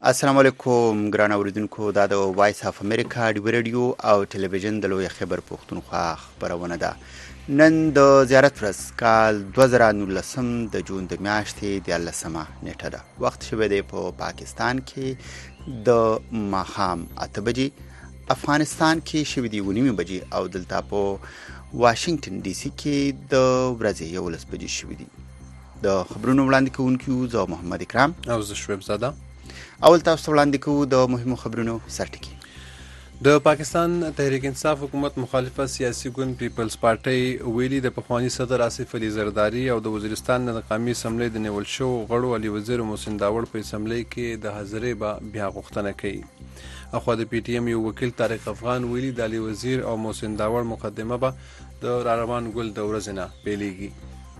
السلام علیکم ګران اوریدونکو، دا د وایس اف امریکا ډیو ریډیو او ټلویزیون د لوی خبر پښتونخوا خبرونه ده. نن د زیارت ورځ کال 2019 د جون د میاشتې د 11مه نیټه ده. وخت شوی دی په پاکستان کې د ماښام 8 بجې، افغانستان کې شوی دی 9 بجې او دلته په واشنگټن ډي سي کې د ورځې 11 بجې شوی دی. د خبرونو وړاندې کوونکو زه محمد اکرام او زه شعیب زاده. اول تاسو وړاندې کوو د مهمو خبرونو سرټکی. د پاکستان تحریک انصاف حکومت مخالفه سیاسي ګوند پیپلز پارټۍ ویلي د پخوانی صدر آصف علي زرداری او د وزیرستان د قومي اسمبلی د نیول شو غړو علي وزیر محسن داوړ په اسمبلی کې د حاضرۍ به بیا غوښتنه کوي. اخوا د پی ټی ایم یو وکیل طارق افغان ویلي د علي وزیر او محسن داوړ مقدمه به د راروان ګل د ورځې نه پیلیږي.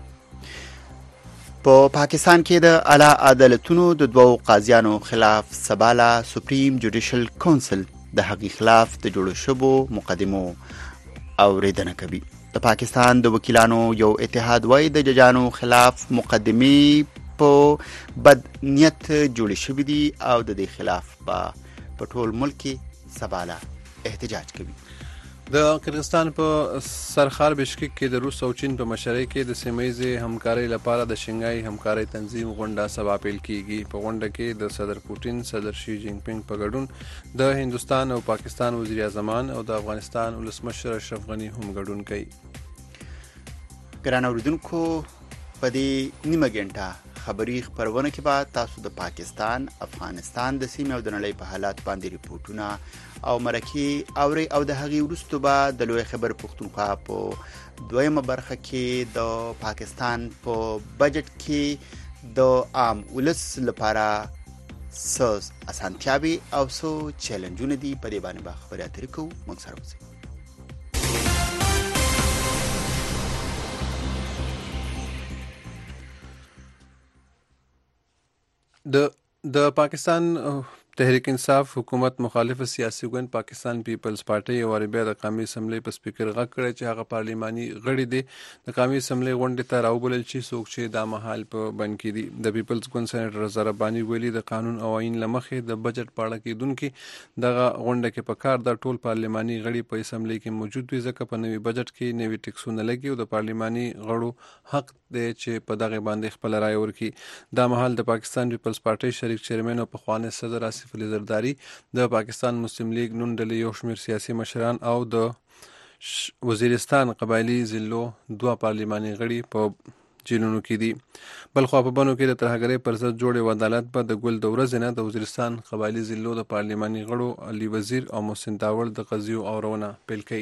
په پاکستان کې د اعلی عدالتونو د دوو قاضیانو خلاف سباله سپریم جوډیشل کونسل د هغې خلاف د جوړو شوو مقدمو اوریدنه کوي. د پاکستان د وکیلانو یو اتحاد وایي د ججانو خلاف مقدمې په بد نیت جوړې شوې دي او د دې خلاف په ټول ملک کې سباله احتجاج کوي. د قرغیزستان په سرخار بشکک کې د روس او چین په مشرۍ کې د سیمه‌ییزې همکارۍ لپاره د شنګای همکارۍ تنظیم غونډه سبا پیل کیږي. په غونډه کې د صدر پوټین، صدر شي جین پینګ په ګډون د هندوستان او پاکستان وزیر اعظمان او د افغانستان ولسمشر اشرف غنی هم ګډون کوي. ګران اوریدونکو، په دې نیمه ګنټه خبري خبرونه کې به تاسو د پاکستان، افغانستان د سیمې او د نړۍ په حالات باندې ریپورتونه او مرکې اوري او د هغې وروسته به د لوی خبر پښتونخوا په دویمه برخه کې د پاکستان په بجټ کې د عام ولس لپاره څه اسانتیاوې او څه چیلنجونه دي، په دې باندې به خبرې اترې کوو. موږ سره اوسئ. د پاکستان تحریک انصاف حکومت مخالف سیاسي ګوند پاکستان پیپلز پارټۍ یو بیا د قومي اسمبلی په سپیکر غږ کړی چې هغه پارلیماني غړي دي د قومي اسمبلی غونډې ته راوبلل شي، څوک چې دا مهال په بند کې دي. د پیپلز ګوند سېنیټر زرباني ویلي د قانون او آئین له مخې د بجټ په اړه کېدونکي دغه غونډه کې په کار د ټول پارلیماني غړي په اسمبلی کې موجود وي، ځکه په نوي بجټ کې نوي ټیکسونه لګي او د پارلیماني غړو حق دی چې په دغه باندې خپل رائے ورکړي. دا مهال د پاکستان پیپلز پارټۍ شریک چیرمن او پخوانی صدر آصف علي زرداری، د پاکستان مسلم لیگ نون ډلې یو شمېر سیاسي مشران او د وزیرستان قبایلي ضلعو 2 پارلیماني غړي په جیلونو کې دي. بلخوا په بنو کې د ترهګرۍ پر ضد جوړ یو عدالت به د ګل د ورځې نه د وزیرستان قبایلي ضلعو د پارلیماني غړو علي وزیر او محسن داوړ د قضیو اورونه پیل کوي.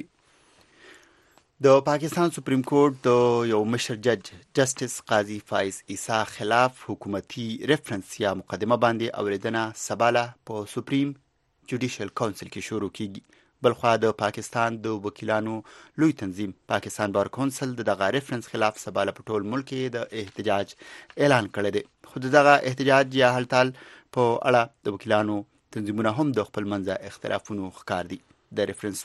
د پاکستان سپریم کورټ د یو مشر جج جسټس قاضي فایز عیسی خلاف حکومتي ریفرنس یا مقدمه باندې اوریدنه سباله په سپریم جوډیشل کونسل کې شروع کیږي. بلخوا د پاکستان د وکیلانو لوی تنظیم پاکستان بار کونسل دغه ریفرنس خلاف سباله په ټول ملک کې د احتجاج اعلان کړی دی. خو دغه احتجاج یا هلتال په اړه د وکیلانو تنظیمونه هم د خپل منځه اختلافونو ښکار دي. د ریفرنس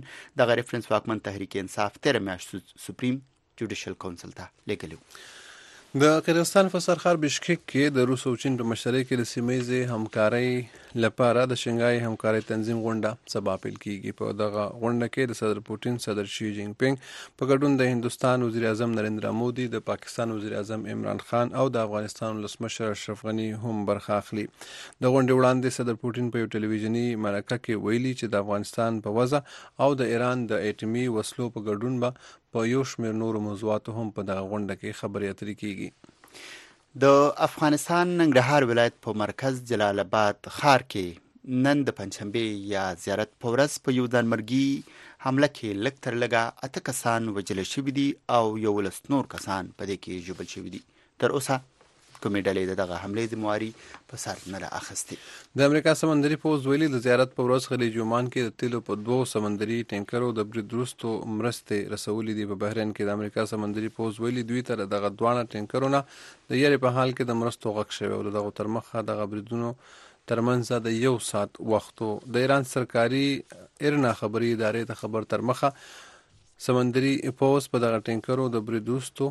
واکمن تحریک انصاف 13 میاشت سپریم جوډیشل کونسل ته لیږلی و. د قرغیزستان په سرخار بشکک کې د روس او چین په مشرۍ کې د سیمه‌ییزې همکارۍ لپاره د شنګای همکارۍ تنظیم غونډه سبا پیل کیږي. په دغه غونډه کې د صدر پوټین، صدر شي جین پینګ په ګډون د هندوستان وزیر اعظم نریندرا مودي، د پاکستان وزیر اعظم عمران خان او د افغانستان ولسمشر اشرف غنی هم برخه اخلي. د غونډې وړاندې صدر پوټین په یو ټلویزیوني مرکه کې ویلي چې د افغانستان په وضع او د ایران د اټومي وسلو په ګډون به په یو شمېر نورو موضوعاتو هم په دغه غونډه کې خبرې اترې کیږي. د افغانستان ننګرهار ولایت په مرکز جلال آباد ښار کې نن د پنجشنبې یا زیارت په ورځ په یو ځانمرګي حمله کې لږ تر لږه 8 کسان وژل شوي دي او 11 نور کسان په دې کې ژوبل شوي دي. تر اوسه کومې ډلې دغه حملې ذمواري په سر نه ده اخیستې. د امریکا سمندري پوځ ویلي د زیارت په ورځ خلیج عمان کې د تیلو په 2 سمندري ټینکرو د برید وروستو مرستې رسولې دي. په بحرین کې د امریکا سمندري پوځ ویلي دوی ته دغه دواړه ټینکرونه د یاري په حال کې د مرستو غږ شوی او دغه تر مخه دغه بریدونو ترمنځ د 1 ساعت وختو د ایران سرکاري ایرنا خبري ادارې د خبر تر مخه سمندري پوځ په دغه ټینکرو د برید وروستو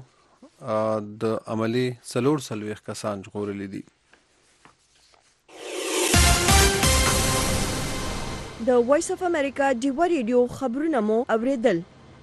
د عملي 440 کسان ژغورلي دي. د وایس اف امریکا ډیوا ریډیو خبرونه مو اوریدل.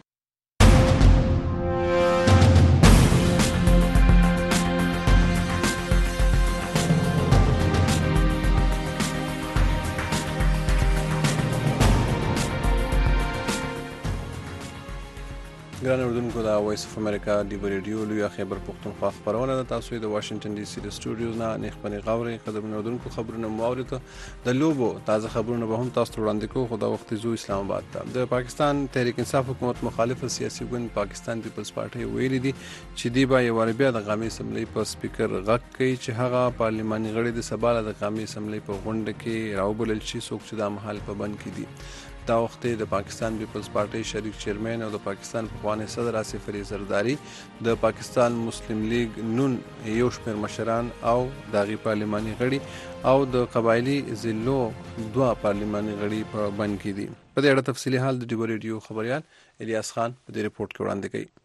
ګران اوردونکو د وایس اف امریکا ډیوا ریډیو لوی خبر پښتونخوا خبرونه د تاسو د واشنگټن ډي سي د سټوډیوز نه نخبني غوړي قدم اوردونکو خبرونه مورته د لوبو تازه خبرونه به هم تاسو وړاندې کوو. خو دا وخت زو اسلام آباد ته د پاکستان تحریک انصاف حکومت مخالف سیاسي ګوند پاکستان پیپلز پارټي ویلي دي چې دی به یو بیا د قومي اسمبلی په سپیکر غږ کوي چې هغه پارلماني غړي د سباله د قومي اسمبلی په غونډه کې راوبلل شي څوک چې د محل په بند کې دي. دا وخت د پاکستان پیپلز پارټي شریک چیرمن او د پاکستان پخوانی صدر آصف علي زرداری د پاکستان مسلم لیگ نون یو شمېر مشران او داغي پارلماني غړي او د قبایلی ضلعو 2 پارلماني غړي په بند کې دي. په دې اړه تفصیلي حال د ډیوا ریډیو خبريال الیاس خان په دې ریپورت کې وړاندې کوي.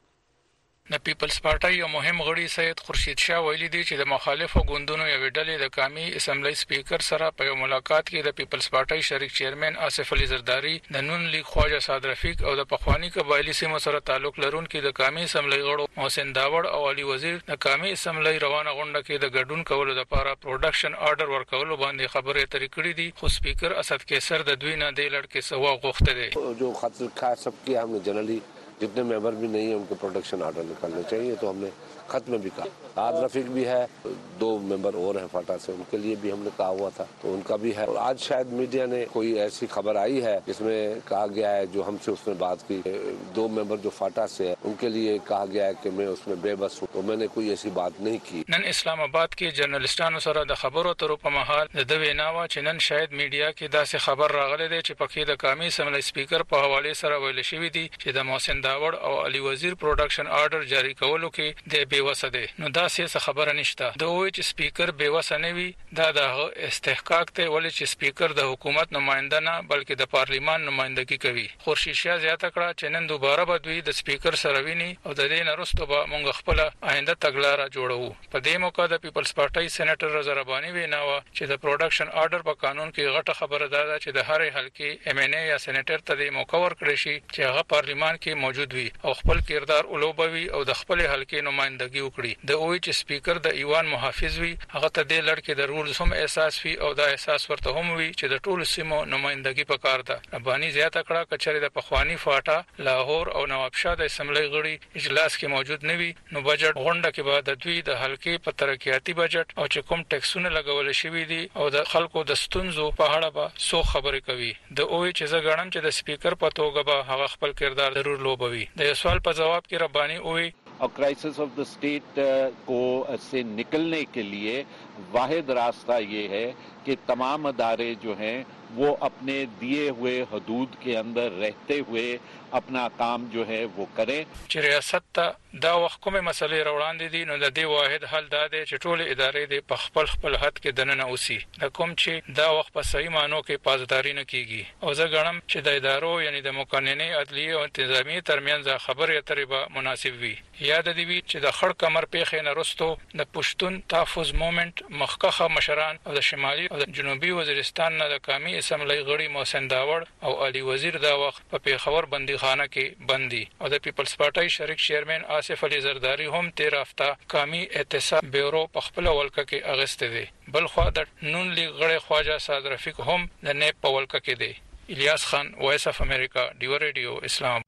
د پیپلز پارټي یو مهم غړي سید خورشید شاه ویلي دی چې د مخالفو ګوندونو یو ډلې د قومي اسمبلی سپیکر سره په یو ملاقات کې د پیپلز پارټي شریک چیرمن آصف علي زرداری د نون لیگ خواجه سعد رفیق او د پخوانی قبایلی سیمو سره تعلق لرونکي د قومي اسمبلی غړو محسن داوړ او علي وزیر د قومي اسمبلی روانه غونډه کې د ګډون کولو لپاره پروډکشن آرډر ورکولو باندې خبرې اترې کړې دي. خو سپیکر اسد کیسر د دوی نه د لړ کې سوا غوښته دي جو خط کا سب کی हमने जनरली जितने मेंबर भी नहीं है उनके प्रोडक्शन ऑर्डर निकालने चाहिए. तो हमने खत में भी कहा. आज रफीक भी है, 2 मेंबर और हैं फाटा से, उनके लिए भी हमने कहा हुआ था तो उनका भी है. और आज शायद मीडिया ने कोई ऐसी खबर आई है जिसमें कहा गया है जो हमसे उसने बात की 2 मेंबर जो फाटा से है उनके लिए कहा गया है कि मैं उसमें बेबस हूँ. तो मैंने कोई ऐसी बात नहीं की. نن اسلام آباد کې جرنالستانو سره د خبرو اترو په مهال د ویناوه چې نن شاید میډیا کې داسې خبر راغلی دی چې پکې د قومي اسمبلی سپیکر په حواله سره ویل شوی دی چې د محسن داوړ او علي وزیر پروډکشن آرډر جاری کولو کې د بیوسه دی. نو دا څه خبره نشته. د وایي چې سپیکر بیوسه نه وي دا د استحقاق ته ولې چې سپیکر د حکومت نماینده نه بلکې د پارلیمان نمائندګي کوي. خورشید شاه زیاته کړه چې نن دوباره به دوی د سپیکر سره ویني او د دې نه وروسته به موږ خپل آینده تګلاره جوړو. په دې موقع د پیپلز پارټي سېنیټر رضا رباني ویناوه چې د پروډکشن آرډر په قانون کې غټه خبره ده چې د هر حلقې ایم ان ای یا سېنیټر ته د موقع ورکړي شي چې هغه پارلیمان کې موجود وي او خپل کردار اولوبوي او د خپل حلقې نمائندګي وکړي. د اوی چې سپیکر د ایوان محافظ وي هغه ته د لړ کې د رولز هم احساس وي او دا احساس ورته هم وي چې د ټولو سیمو نمائندګي پکار ده. رباني زیاته کړه کچره د پخوانی فاټا لاهور او نوابشاه د اسمبلی غړي اجلاس کې موجود نه وي نو بجټ غونډه کې بعد د دوی د حلقې په ترقیاتي بجټ او چې کوم ټیکسونه لګول شوی دي او د خلکو د ستونزو په اړه به سو خبرې کوي. د اوی چې زه غواړم چې د سپیکر په توګه به هغه خپل کردار ضرور لوبوي. د سوال په جواب کې رباني اوی और क्राइसिस ऑफ द स्टेट को से निकलने के लिए वाहिद रास्ता ये है कि तमाम अदारे जो हैं वो अपने दिए हुए हदूद के अंदर रहते हुए अपना काम जो है वो करें. چې ریاست ته دا وخت کومه مسلې راوړاندې دي نو د دې واحد حل دا دی چې ټول ادارې د خپل حد کې دننه اوسي. د کوم چې دا وخت په صحیح معنی کې پاسداري نه کیږي او زه غواړم چې د ادارو یعنی د مقننه عدلیه او انتظامی ترمنځ خبرې اترې به مناسب وي. یاد دی وی چې د خړ کمر پیښې نه رستو د پښتون تحفظ موومېنټ مخکخه مشران او د شمالي او د جنوبي وزیرستان نه د قومي اسمبلی غړي محسن داوړ او علي وزیر دا وخت په پیښور بندي خانه کې بندي او د پیپلز پارټي شریک چیرمن آصف علي زرداری هم 13 هفته قومي احتساب بیورو په خپل ولکه کې اغسته دي. بل خو د نون لیگ غړي خواجه سعد رفیق هم د نیب په ولکه کې دي. الیاس خان وایس اف امریکا ډیوا ریډیو اسلام.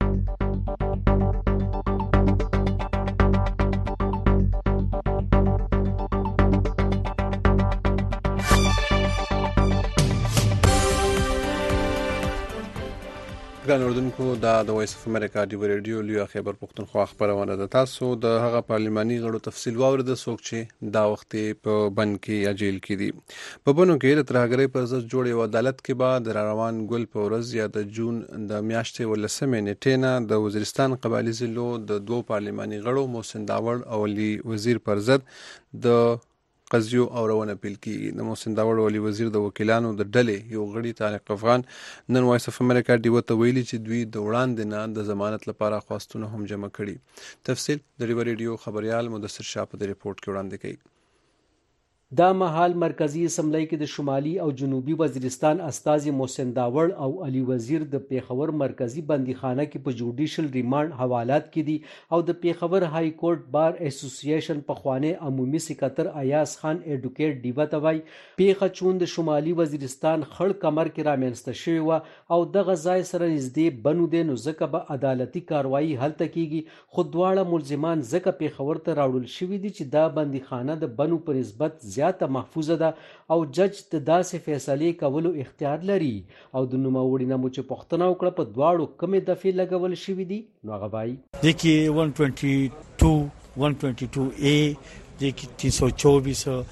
ګران اوردونکو دا د وایس اف امریکا ډیوا ریډیو لوی خبر پښتونخوا خبرونه ده. تاسو د هغه پارلماني غړو تفصیل واورید څوک چې دا وخت په بند کې یا جیل کې دي. په بنو کې د ترهګرۍ پر ضد جوړ یو عدالت کې بعد روان ګل په ورځ یا د جون د میاشتې ولسمې نیټې نه د وزیرستان قبایلی ضلعو د 2 پارلماني غړو محسن داوړ او علي وزیر پر ضد د قضیو اورونه پیل کیږي. د محسن داوړ ولي وزیر د وکیلانو د ډلې یو غړي طارق افغان نن وایس اف امریکا ډیوا ته ویلي چې دوی د وړاندې نه د ضمانت لپاره خواستونه هم جمع کړي. تفصیل د ډیوا ریډیو خبريال مدثر شاه په ریپورت کې وړاندې کړي. دا مهال مرکزی اسمبلی کې د شمالي او جنوبي وزیرستان استازي محسن داوړ او علي وزیر د پیښور مرکزی بندیخانه کې په جوډیشل ریمانډ حوالات کې دي او د پیښور های کورټ بار اسوسییشن پخوانی عمومي سکرټر ایاز خان ایډوکیټ دیوا ته وایي پیښه چون د شمالي وزیرستان خړ کمر کې رامنځته شوې وه او دغه ځای سره نږدې بنو دی نو ځکه به عدالتي کاروایي هلته کیږي خو دواړه ملزمان ځکه پیښور ته راوړل شوي دي چې دا بندیخانه د بنو په نسبت زیاته محفوظه ده او جج د داسې فیصلې کولو اختیار لري او د نوموړي نه مو چې پوښتنه وکړه په دواړو کومې دفعې لګول شوي دي نو هغه وایي देखिए 122A देखिए 324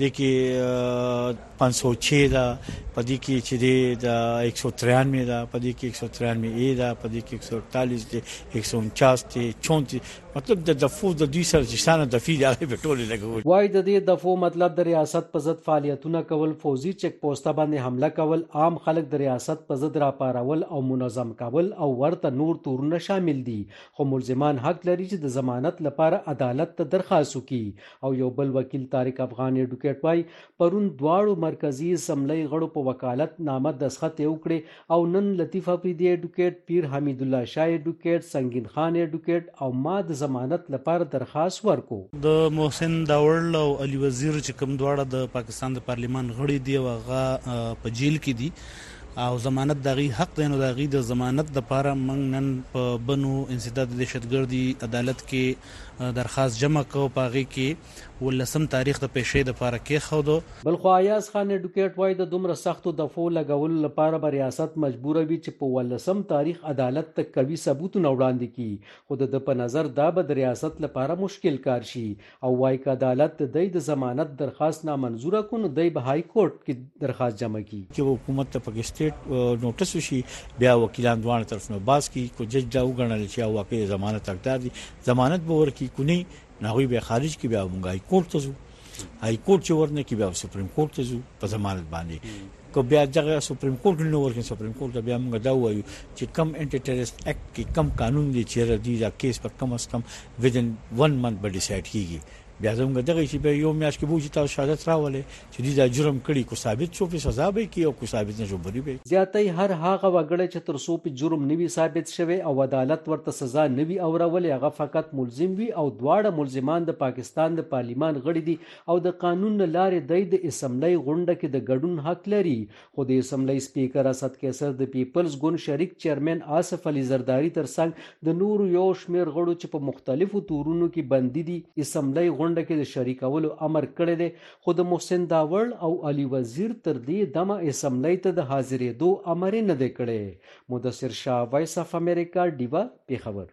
देखिए 506 دا پدې کې چې د 193 دا پدې کې 193A دا پدې کې 148 دی 149 دی 34 مطلب د دفعو د دوی سره چې شانه د فی هغه په ټوله لګول وای د دې دفعو مطلب د ریاست په ضد فعالیتونه کول فوزي چک پوسټه باندې حمله کول عام خلک د ریاست په ضد راپارول او منظم کول او ورته نور تورونه شامل دي خو ملزمان حق لري چې د ضمانت لپاره عدالت ته درخواست وکړي او یو بل وکیل طارق افغان ایډوکیټ وای پرون دواړو مرکزی اسمبلی غړو په وکالت نامه دسخط وکړي او نن لطیف افریدی ایډوکیټ پیر حمید الله شاه ایډوکیټ سنگین خان ایډوکیټ او ما د ضمانت لپاره درخواست ورکو د محسن داوړ او علي وزیر چې کوم دواړه د پاکستان د پارلیمان غړي دی هغه په جیل کې دي او ضمانت دغه حق دی نو دغه د ضمانت لپاره موږ نن په بنو انسداد دهشتګردي عدالت کې درخواست جمع کوو پاغي کې ولسم تاریخ د پېښې د لپاره کې خو بل خو ایاز خان ایډوکیټ وای د دومره سختو دفعو لګول لپاره به ریاست مجبور وي چې په ولسم تاریخ عدالت ته قوي ثبوتونه وړاندې کړي خو د په نظر دا به د ریاست لپاره مشکل کار شي او وای ک عدالت د ضمانت درخواست نامنظور کړي دی به های کورټ کې درخواست جمع کړي چې حکومت ته پاکستان نوټس وشي بیا وکیلان دوه طرف نه باز کی کو جج دا وګڼل چې واقعي ضمانت حقدار دي ضمانت به ورکی کونی ناوی به خارج کی بیا مونږ های کورټ ته ځو های کورټ چې ورنه کی بیا سپریم کورټ ته ځو په ضمانت باندې کو بیا دغه سپریم کورټ نو ورکه سپریم کورټ بیا مونږ دا وایو چې کم انټي ټیرریست اکټ کې کم قانون دی چې ردی دا کیس پر کم از کم ودن 1 منث به ډیسایډ کیږي بیا زموږ دغه چې به یو میاشت کې بوجي تاسو شهادت راولې چې دې دا جرم کړي کو ثابت شو په سزا به کی او کو ثابت نه شو بری به زیاتې هر هغه وګړي چې تر څو په جرم نوي ثابت شوی او عدالت ورته سزا نوي اورول هغه فقط ملزم وي او دواړه ملزمان د پاکستان د پارلیمان غړي دي او د قانون لارې د اسمبلی غونډه کې د ګډون حق لري خو د اسمبلی سپیکر اسد کیسر د پیپلز ګوند شریک چیرمن آصف علي زرداری ترڅنګ د نور یو شمیر غړو چې په مختلفو تورونو کې بندي دي اسمبلی غونډه کې د شریکولو امر کړی دی خو د محسن داوړ او علي وزیر تر دې دمه اسمبلی ته د حاضرېدو امر نه دی کړی مدثر شاه وایس اف امریکا ډیوا پیښور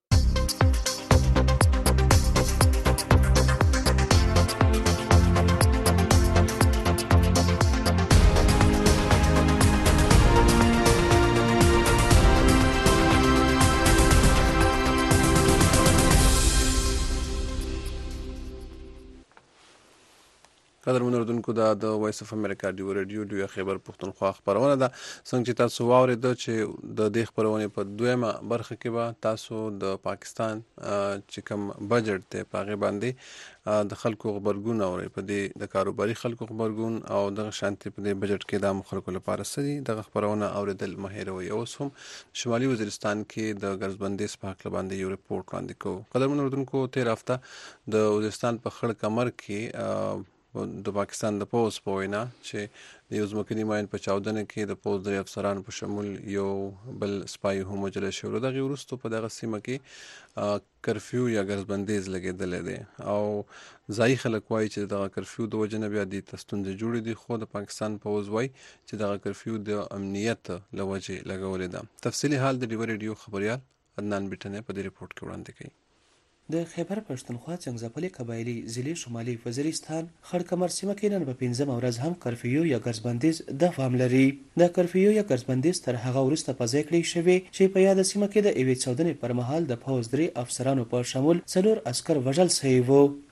قدرمن اردوونکو د وایس اف امریکا ډیو رادیو خیبر پښتونخوا خبرونه ده څنګه چې تاسو واورید چې د دې خبرونه په دویمه برخه کې به تاسو د پاکستان چې کوم بجټ ته پاغه باندې د خلکو خبرګون اوري په دې د کاروباري خلکو خبرګون او د شانتي په دې بجټ کې د خلکو لپاره سدي د خبرونه اوریدل مهیروي اوس هم شمالي وزیرستان کې د ګرځبندۍ په باندې یو ریپورت وړاندې کوو قدرمن اردوونکو تیر هفته د وزیرستان په خړ کمر کې د پاکستان د پوز په وینا چې د یو ځمکني ماین په چاودنه کې د پوز درې افسران په شمول یو بل سپای هم وجل شو دغه وروسته په دغه سیمه کې کرفیو یا ګرځبندیز لګیدل دي او ځای خلک وایي چې دغه کرفیو د وجنه بیا د تستوندې جوړې دي خو د پاکستان پوز وایي چې دغه کرفیو د امنیت لوجه لګولې ده تفصیلی حال د ډیو رادیو خبريال عدنان بیٹنه په دې ریپورت کې وړاندې کړي د خیبر پښتونخوا څنګه قبایلی ضلع شمالي وزیرستان خړ کمر سیمه کې نن په 15 ورځ هم کرفیو یا ګرځبندیز د فام لري د کرفیو یا ګرځبندیز تر هغه وروسته په ځای کړی شوی چې په یاد سیمه کې د ایوي چودنې پر مهال د فوج درې افسرانو په شمول 4 عسكر وژل شوی وو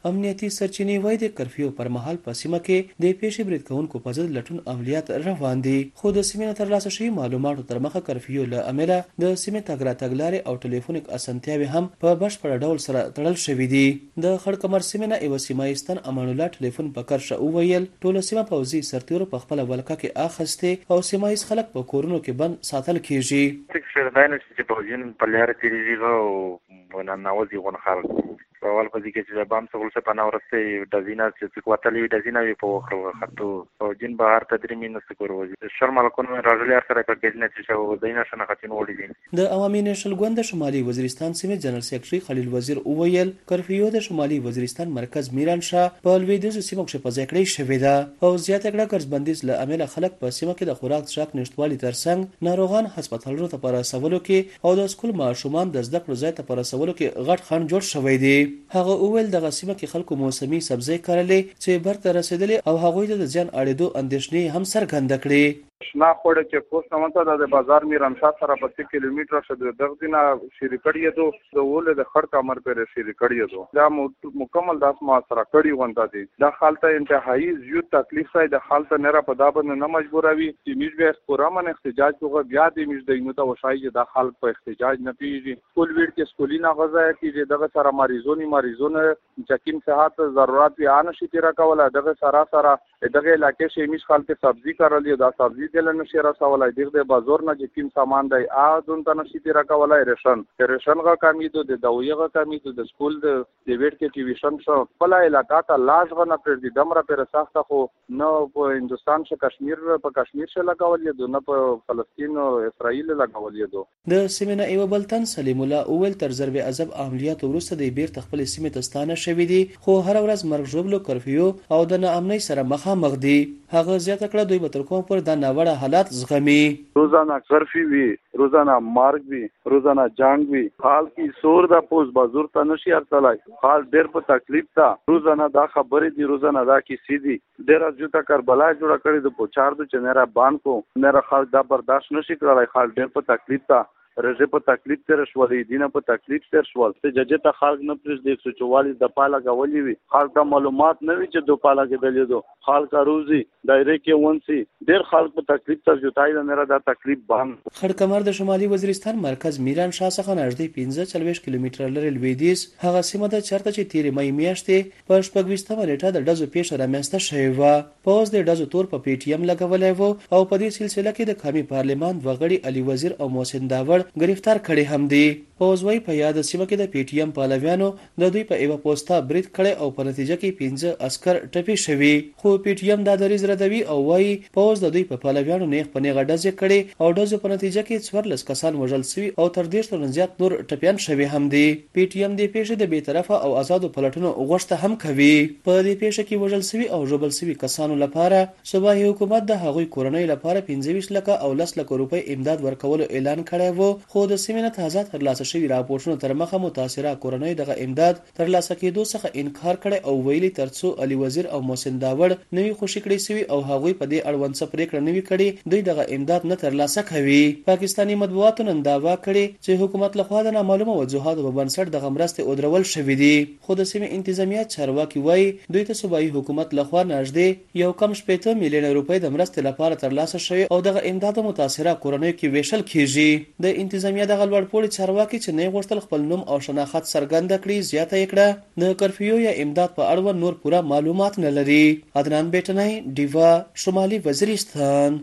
امنیتي سرچینې وایي د کرفیو پر مهال په سیمه کې د پیښې برید کوونکو په ضد لټون عملیات روان دي، خو د سیمې نه ترلاسه شوي معلوماتو تر مخه کرفیو له امله د سیمې تګ راتګ لارې او ټلیفونیک اسانتیاوې هم په بشپړ ډول سره تړل شوي دي. د خړکمر سیمې نه یوه سیمایي ستن امان الله ټلیفون په کرشه وویل ټوله سیمه پوځي سرتیرو په خپله ولکه کې اخیستې او سیمایي خلک په کورونو کې بند ساتل کیږي. چې پوځیان په لاره تیریږي او ننوځي غون خلک په اول په دې کې چې بام څخه ولسه پناه ورسته ډزینه چې کوتلې ډزینه وي په وخت خطو پوځین بهر تدریمي نست کوي شرم الکون راځلي سره کېدنه چې و دینه شنه خاتين وړي دي. د عوامي نېشنل ګوند شمالي وزیرستان سیمې جنرال سیکرټري خلیل وزیر وویل کرفیو د شمالي وزیرستان مرکز میران شاه په لویدیځو سیمو کې په ځای کړی شوې ده او زیاته کړه ګرځبندیز له امله خلک په سیمه کې د خوراک څښاک نشټوالي ترڅنګ ناروغان هسپتالونو ته په رسولو کې او د سکول ماشومان د زده کړو ځای ته په رسولو کې غټ خنډ جوړ شوی دی. هغه وویل دغه سیمه کې خلکو موسمي سبزۍ کرلې چې برته رسیدلې او هغوی ته د زیان اړېدو اندېښنې هم څرګنده کړې. شنا خوړه چې پوسټ نامه د بازار میران شاه سره په 3 کیلومتر شد دغه دینه شری کړی ته د ول د خړ کمر پر شری کړی ته دا مکمل داس ما سره کړی ونده دي دا حالت انتهایی زیات تکلیف سای د حالت نه را په دابن نه مجبوروي چې میج به پرامن احتجاج کوغه بیا د میج د نو ته وشای د خلک په احتجاج نه پیږي کول ویډ کې سکولینه غزا کې دغه سره مریضونه چکین صحت ضرورت وی ان شي تیرا کوله دغه سره دغه علاقې شي میج خلک سبزی کارلې دا سبزی دل نشي راسولای دغه بازار نه چې کیم سامان دی دون ته نشي تیرا کولای ریشن غا کمیدو د دویغه کمیدو د سکول د ویټ کې ټیویشن شو بل علاقہ ته لاج غنه پر دي دمره پر سخته خو نو په هندستان شه کشمیر په کشمیر شه لګول دي نه په فلسطین او اسرائیل لګول دي. د سیمه ایو بلتن سلیم الله اول تر ضرب عذاب عملیات ورسته د بیر تخپل سیمه تستانه شوې دي خو هر ورځ مرګ ژوبلو کرفیو او د ناامنۍ سره مخامخ دي. هغه زیاته کړه دوی به تر کوم پر د ناوړه حالات زغمي. روزانه کرفیو وی روزانه مارګ وی روزانه جنگ وی حال کی سور دا پوز بازور ته نشي ارتلای حال ډېر په تکلیف تا روزانه دا خبرې دي روزانه دا کی سیدی ډېر ازجوتا کربلا جوړه کړی د پوچار د چنيرا بان کو نره خال دا برداشت نشي کړای حال ډېر په تکلیف تا رجه په تکلیف تر شولې دینه په تکلیف تر شول ته ججه ته خلک نه پرز 144 د پالا غولې وی خلک معلومات نه وی چې دو پالا کې دلې دو خلک روزي دایره کې ونسي ډېر خلک په تکلیف تر جوتای نه را د تکلیف باندې خړکمر د شمالي وزیرستان مرکز میران شاه څخه نږدې 45 کیلومتر لري لویدیز هغه سیمه د چرته چې تیرې مې میاشتې په 20 نیټه د ډزو پیښه رامنځته شوې و پوز د ډزو تور په پی ټی ایم لګولای وو او په دې سلسله کې د قومي پارلمان وغړي علي وزیر او محسن داوړ گرفتار کړي هم دي. پوزوي په یاد سیمه کې د پی ټی ایم پالویانو د دوی په ایوه پوسټا برید کړي او په نتیجه کې 15 عسكر ټپي شوي خو پی ټی ایم د دریز ردوي او وايي پوز د دوی په پالویانو نیغ په نیغه ډزې کړي او ډزو په نتیجه کې 14 کسان وژل شوي او تر 10 تر زیات نور ټپيان شوي هم دي. پی ټی ایم د پیښې د بیطرفه او آزادو پلټونو غوښته هم کوي. په دې پیښه کې وژل شوي او ژوبل شوي کسانو لپاره صوبایي حکومت د هغوی کورنۍ لپاره 15 لکه او 10 لکه روپۍ امداد ورکولو اعلان کړی وو خو د سیمې نه تازه ترلاسه شوي راپورټونو تر مخه متاثره کورنۍ دغه امداد ترلاسه کېدو څخه انکار کړي او ویلي ترڅو علي وزیر او محسن داوړ نوی خوشی کړي سوي او هغوی په دې اړوند څه پریکړه نوي کړي دوی دغه امداد نه ترلاسه کوي. پاکستاني مطبوعاتو نن داوا کړي چې حکومت لخوا د نامعلومه وجوهاتو په بنسټ دغه مرستې ودرول شوې دي خو د سیمې انتظامیه چارواکي وایي دوی ته صوبایي حکومت لخوا نږدې یو کم 15 میلیون روپۍ د مرستې لپاره ترلاسه شوی او دغه امداد متاثره کورنۍ کې ویشل کیږي. د انتظامیه دغه لوړپوړي چارواکي چې نه غوښتل خپل نوم او شناخت څرګنده کړي زیاته کړه د کرفیو یا امداد په اړه نور پوره معلومات نه لري. عدنان بیٹنای دیوا شمالي وزیرستان.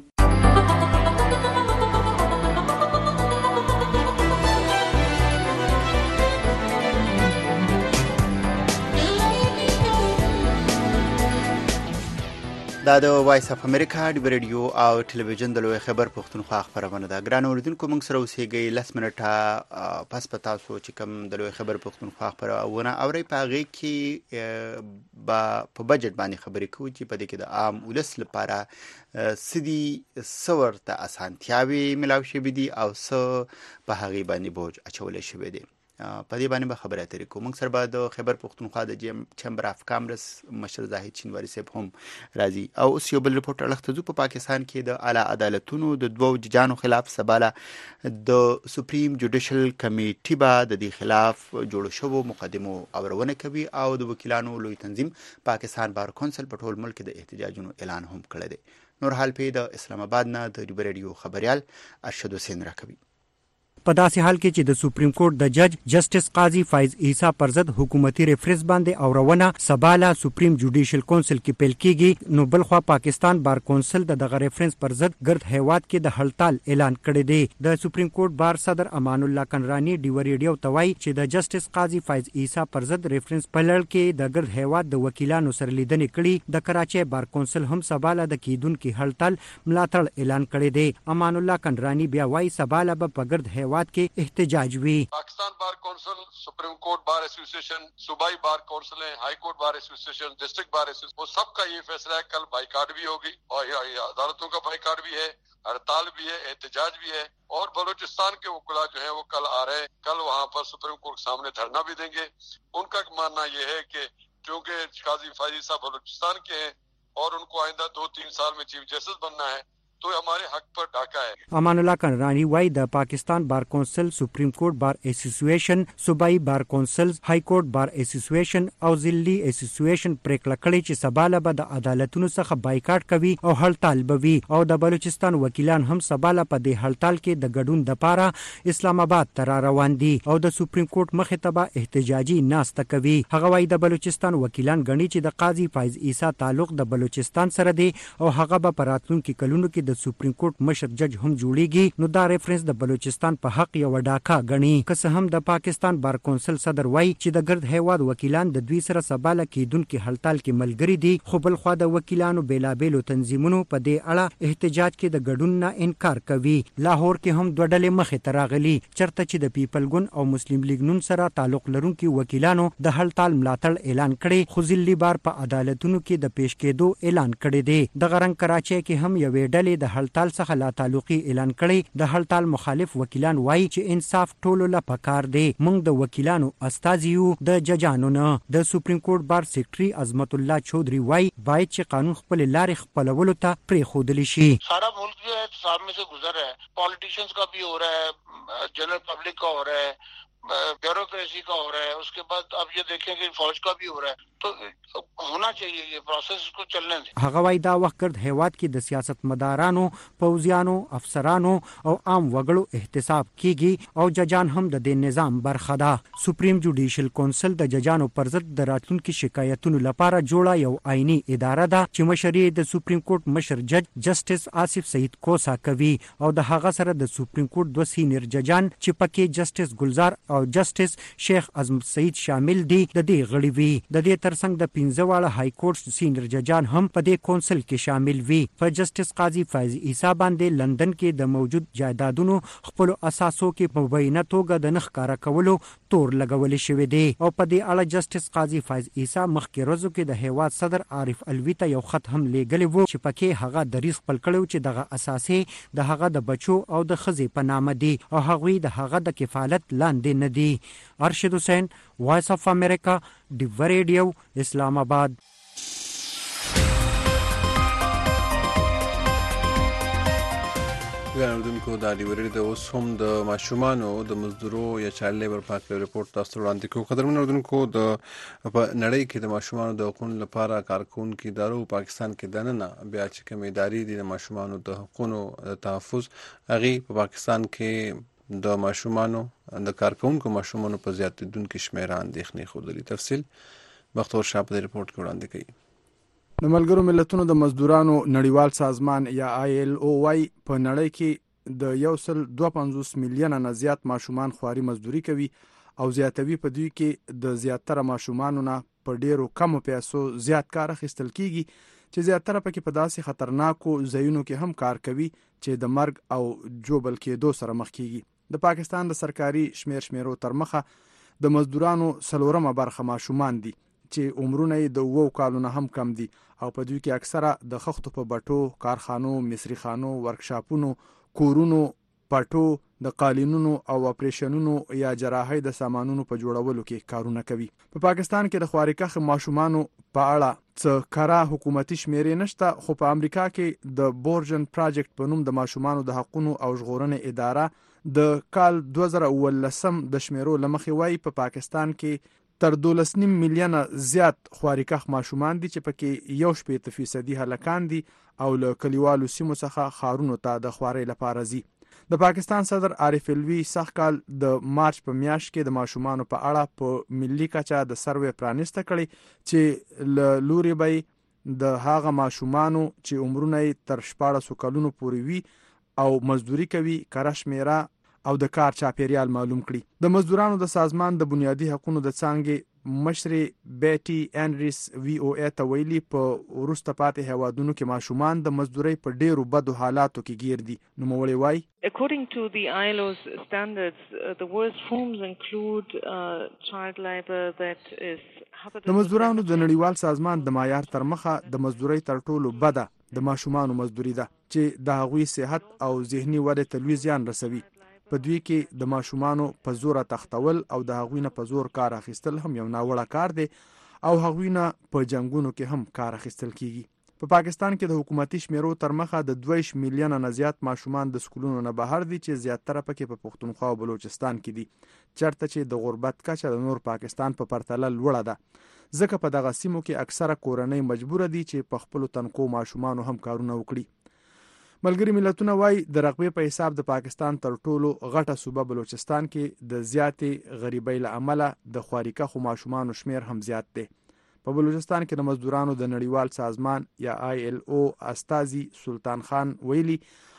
دا د وایس اف امریکا د ریډیو او ټلویزیون د لوی خبر پښتونخوا خبرونه ده. ګران اوریدونکو موږ سره اوسېږئ 10 منټه پس په تاسو چې کوم د لوی خبر پښتونخوا خبرونه اورئ په هغې کې په بجټ باندې خبرې کوو چې په دې کې د عام ولس لپاره څه دي څه ورته اسانتیاوې میلاو شوي دي او څه په هغې باندې بوج اچولی شوی دی. په دې باندې به خبرې اترې کوو. موږ سره به د خیبر پښتونخوا د چیمبر اف کامرس مشر زاهد شینواری صاحب هم راځي. او اوس یو بل رپورټ اړخ ته ځو. په پاکستان کې د اعلی عدالتونو د 2 ججانو خلاف سباله د سپریم جوډیشل کمیټي به د دې خلاف جوړ شوو مقدمو اورونه کوي او د وکیلانو لوی تنظیم پاکستان بار کونسل په ټول ملک د احتجاجونو اعلان هم کړی دی. نور حال په د اسلام آباد نه د ریډیو خبريال ارشد حسین راکوي. په داسې حال کې چې د سپریم کورټ د جج جسټس قاضي فایز عیسی پر ضد حکومتي ریفرنس باندې اورونه سباله سپریم جوډیشل کونسل کې پیل کیږي، نو بلخوا پاکستان بار کونسل دغه ریفرنس پر ضد ګرد هیواد کې د هړتال اعلان کړی دی. د سپریم کورټ بار صدر امان الله کنرانی ډي ریډیو ته وایي چې د جسټس قاضي فایز عیسی پر ضد ریفرنس په لړ کې د ګرد هیواد د وکیلانو سره لیدنې کړي. د کراچۍ بار کونسل هم سباله د کیدونکو هړتال ملاتړ اعلان کړی دی. امان الله کنرانی بیا وایي سباله په ګرد هیواد کې احتجاج وی. Pakistan bar council, supreme court bar association, सूबाई bar council, high court bar association, district bar association, वो सबका ये फैसला है. कल बाइकाट भी होगी और अदालतों का बाइकाट भी है, हड़ताल भी है, एहतजाज भी है. और बलूचिस्तान के वकील जो है वो कल आ रहे हैं, कल वहाँ पर सुप्रीम कोर्ट के सामने धरना भी देंगे. उनका मानना ये है कि क्योंकि काजी फायजी साहब बलूचिस्तान के हैं और उनको आइंदा 2-3 साल में चीफ जस्टिस बनना है, तो हमारे हक पर डाका है. امان الله کنرانی وايي د پاکستان بار کونسل، سپریم کورټ بار اسوسییشن، صوبائی بار کونسل، های کورټ بار اسوسییشن او ضلعي اسوسییشن پریکړه کړې چې سباله به د عدالتونو څخه بایکاټ کوي او هړتال بوي. او د بلوچستان وکیلان هم سباله په دې هړتال کې د ګډون لپاره اسلام آباد ته روان دي او د سپریم کورټ مخې ته به احتجاجي ناسته کوي. هغه وايي د بلوچستان وکیلان غني چې د قاضي فایز عیسی تعلق د بلوچستان سره دی او هغه به په راتلونکو کلونو کې د سپریم کورټ مشر جج هم جوړیږي. نو دا ریفرنس د بلوچستان په حق یو ډاکا غني. که هم د پاکستان بار کونسل صدر وایي چې د ګرد هیواد وکیلان د دوی سره سباله کیدونکو هړتال کې ملګری دي، خو بل خو د وکیلانو بیلابېلو تنظیمونو په دې اړه احتجاج کې د ګډون نه انکار کوي. لاهور کې هم دوه ډلې مخې ته راغلي، چرته چې د پیپل ګوند او مسلم لیگ نون سره تعلق لرونکو وکیلانو د هړتال ملاتړ اعلان کړي، خو ضلعي بار په عدالتونو کې د پیش کېدو اعلان کړی دی. د غرنګ کراچۍ کې هم یوې ډلې د هړتال څخه لا تعلقي اعلان کړی. د هړتال مخالف وکیلان وایي چې انصاف ټولو له پکار دی. موږ د وکیلانو استازیو د ججانو نه. د سپریم کورټ بار سیکرټري عظمت الله چودھری وایي باید چې قانون خپل لارې خپلولو ته پرېښودل شي. سارا ملک جو ہے سامنے سے گزر رہا ہے، پالیٹیشینز کا بھی ہو رہا ہے، جنرل پبلک کا ہو رہا ہے، بیوروکریسی کا ہو رہا ہے، اس کے بعد اب یہ دیکھیں کہ فوج کا بھی ہو رہا ہے. تو ہونا چاہیے یہ پروسیس کو چلنے دیں. هغه وايي دا وخت ګرد هیواد کې د سیاست مدارانو، پوځیانو، افسرانو او عام وګړو احتساب کیږي او ججان هم د دې نظام برخه ده. سپریم جوډیشل کونسل د ججانو پر ضد د راتلونکو شکایتونو لپاره جوړه یو آئینی اداره ده چې مشري د سپریم کورټ مشر جج جسټس آصف سعید کوسا کوي او د هغه سره د سپریم کورټ 2 سینیئر ججان چې پکې جسټس ګلزار او جسټس شیخ عظمت سعید شامل دي د دې غړي وي. د دې ترڅنګ د 15 واړه های کورټ سینیئر ججان هم په دې کونسل کې شامل وي. په جسټس قاضي فایز عیسی باندې لندن کې د موجود جایدادونو خپل اساسو کې په مبینه توګه د نخ کار کولو تور لګول شوی دی او په دې اړه جسټس قاضي فایز عیسی مخکې ورځو کې د هیواد صدر عارف الوی ته یو خط هم لیږلی وو چې پکې هغه دریغ خپل کړو چې دغه اساسي د هغه د بچو او د خزې په نامه دي او هغوی د هغه د کفالت لاندې نه دي. ارشد حسین، وایس اف امریکا، ډیو ریډیو، اسلام آباد. ګرانوونکو دا ډیوري د اوس هم د ماشومانو د مزدورو یا چایلډ لیبر پاک ریپورت تاسو وړاندې کوو. قدرمن اردوونکو د نړۍ کې د ماشومانو د حقوقو لپاره کارکونکو ادارو پاکستان کې دننه بیا چې کوم ادارې دي د ماشومانو د حقوقو تحفظ هغه په پاکستان کې د ماشومانو د کارکونکو ماشومانو په زیاتېدونکو شمېر اندېښنې ښودلې. تفصیل بختور شاه په ریپورت کې وړاندې کوي. د ملګرو ملتونو د مزدورانو نړیوال سازمان یا ILO وايي په نړۍ کې د 152 میلیونه نه زیات ماشومان خواري مزدوري کوي او زیاتوي په دوی کې د زیاتره ماشومانو نه په ډیرو کمو پیسو زیات کار اخیستل کیږي چې زیاتره پکې په داسې خطرناکو ځایونو کې هم کار کوي چې د مرګ او جوبل کېدو سره مخ کیږي. د پاکستان د سرکاري شمیرو تر مخه د مزدورانو 4 برخه ماشومان دي چې عمرونه یې د 2 کالو نه هم کم دي او په دوی کې اکثره د خښتو په بټو، کارخانو، مصری خانو، ورکشاپونو، کورونو پټو د قالینونو او اپریشنونو یا جراحي د سامانونو په جوړولو کې کارونه کوي. په پاکستان کې د خوارکخ ماشومانو په اړه څه کارا حکومتي شمیرې نشته، خو په امریکا کې د بورجن پروجیکټ په نوم د ماشومانو د حقوقو او ژغورنې اداره د کال 2019 د شمیرو لمخې وایي په پاکستان کې تر 12.5 میلیونه زیات خوارکخ ماشومان دي چې پکې 1% هلکان دي او له کلیوالو سیمو څخه ښارونو ته د خوارۍ لپاره ځي. د پاکستان صدر عارف الوی سږکال د مارچ په میاشت کې د ماشومانو په اړه په ملي کچه د سروې پرانیسته کړي چې له لوري به د هغه ماشومانو چې عمرونه تر 14 کلونو پورې وي او مزدوري کوي کره شمیره او د کار چاپیریال معلوم کړي. د مزدورانو د سازمان د بنیادي حقوقو د څانګې مشرې بیټي انریس وی او ای ته ویلي په وروسته پاتې هیوادونو کې ماشومان د مزدورۍ په ډیرو بدو حالاتو کې گیر دي. نوموړی وایي According to the ILO's standards, the worst forms include child labor that is د مزدورانو د نړیوال سازمان د معیار تر مخه د مزدورۍ تر ټولو بده د ماشومانو مزدوري ده چې د هغوی صحت او ذهني وده ته لوی زیان رسوي. په دوی کې د ماشومانو په زور تختول او د هغوی نه په زور کار اخیستل هم یو ناوړه کار دی او هغوی نه په جنگونو کې هم کار اخیستل کیږي. په پاکستان کې د حکومتي شمیرو تر مخه د 2 میلیونه نه زیات ماشومان د سکولونو نه بهر دي چې زیاتره پکې په پښتونخوا او بلوچستان کې دي، چرته چې د غربت کچه د نور پاکستان په پرتله لوړه ده، ځکه په دغه سیمو کې اکثره کورنۍ مجبوره دي چې په خپل تنکو ماشومانو هم کارونه وکړي. ملګری ملتونه وایي د رقبې په حساب د پاکستان تر ټولو غټه صوبه بلوچستان کې د زیاتې غریبۍ له امله د خوارکخو ماشومانو شمیر هم زیات دی. په بلوچستان کې د مزدورانو د نړیوال سازمان یا ILO استازي سلطان خان ویلي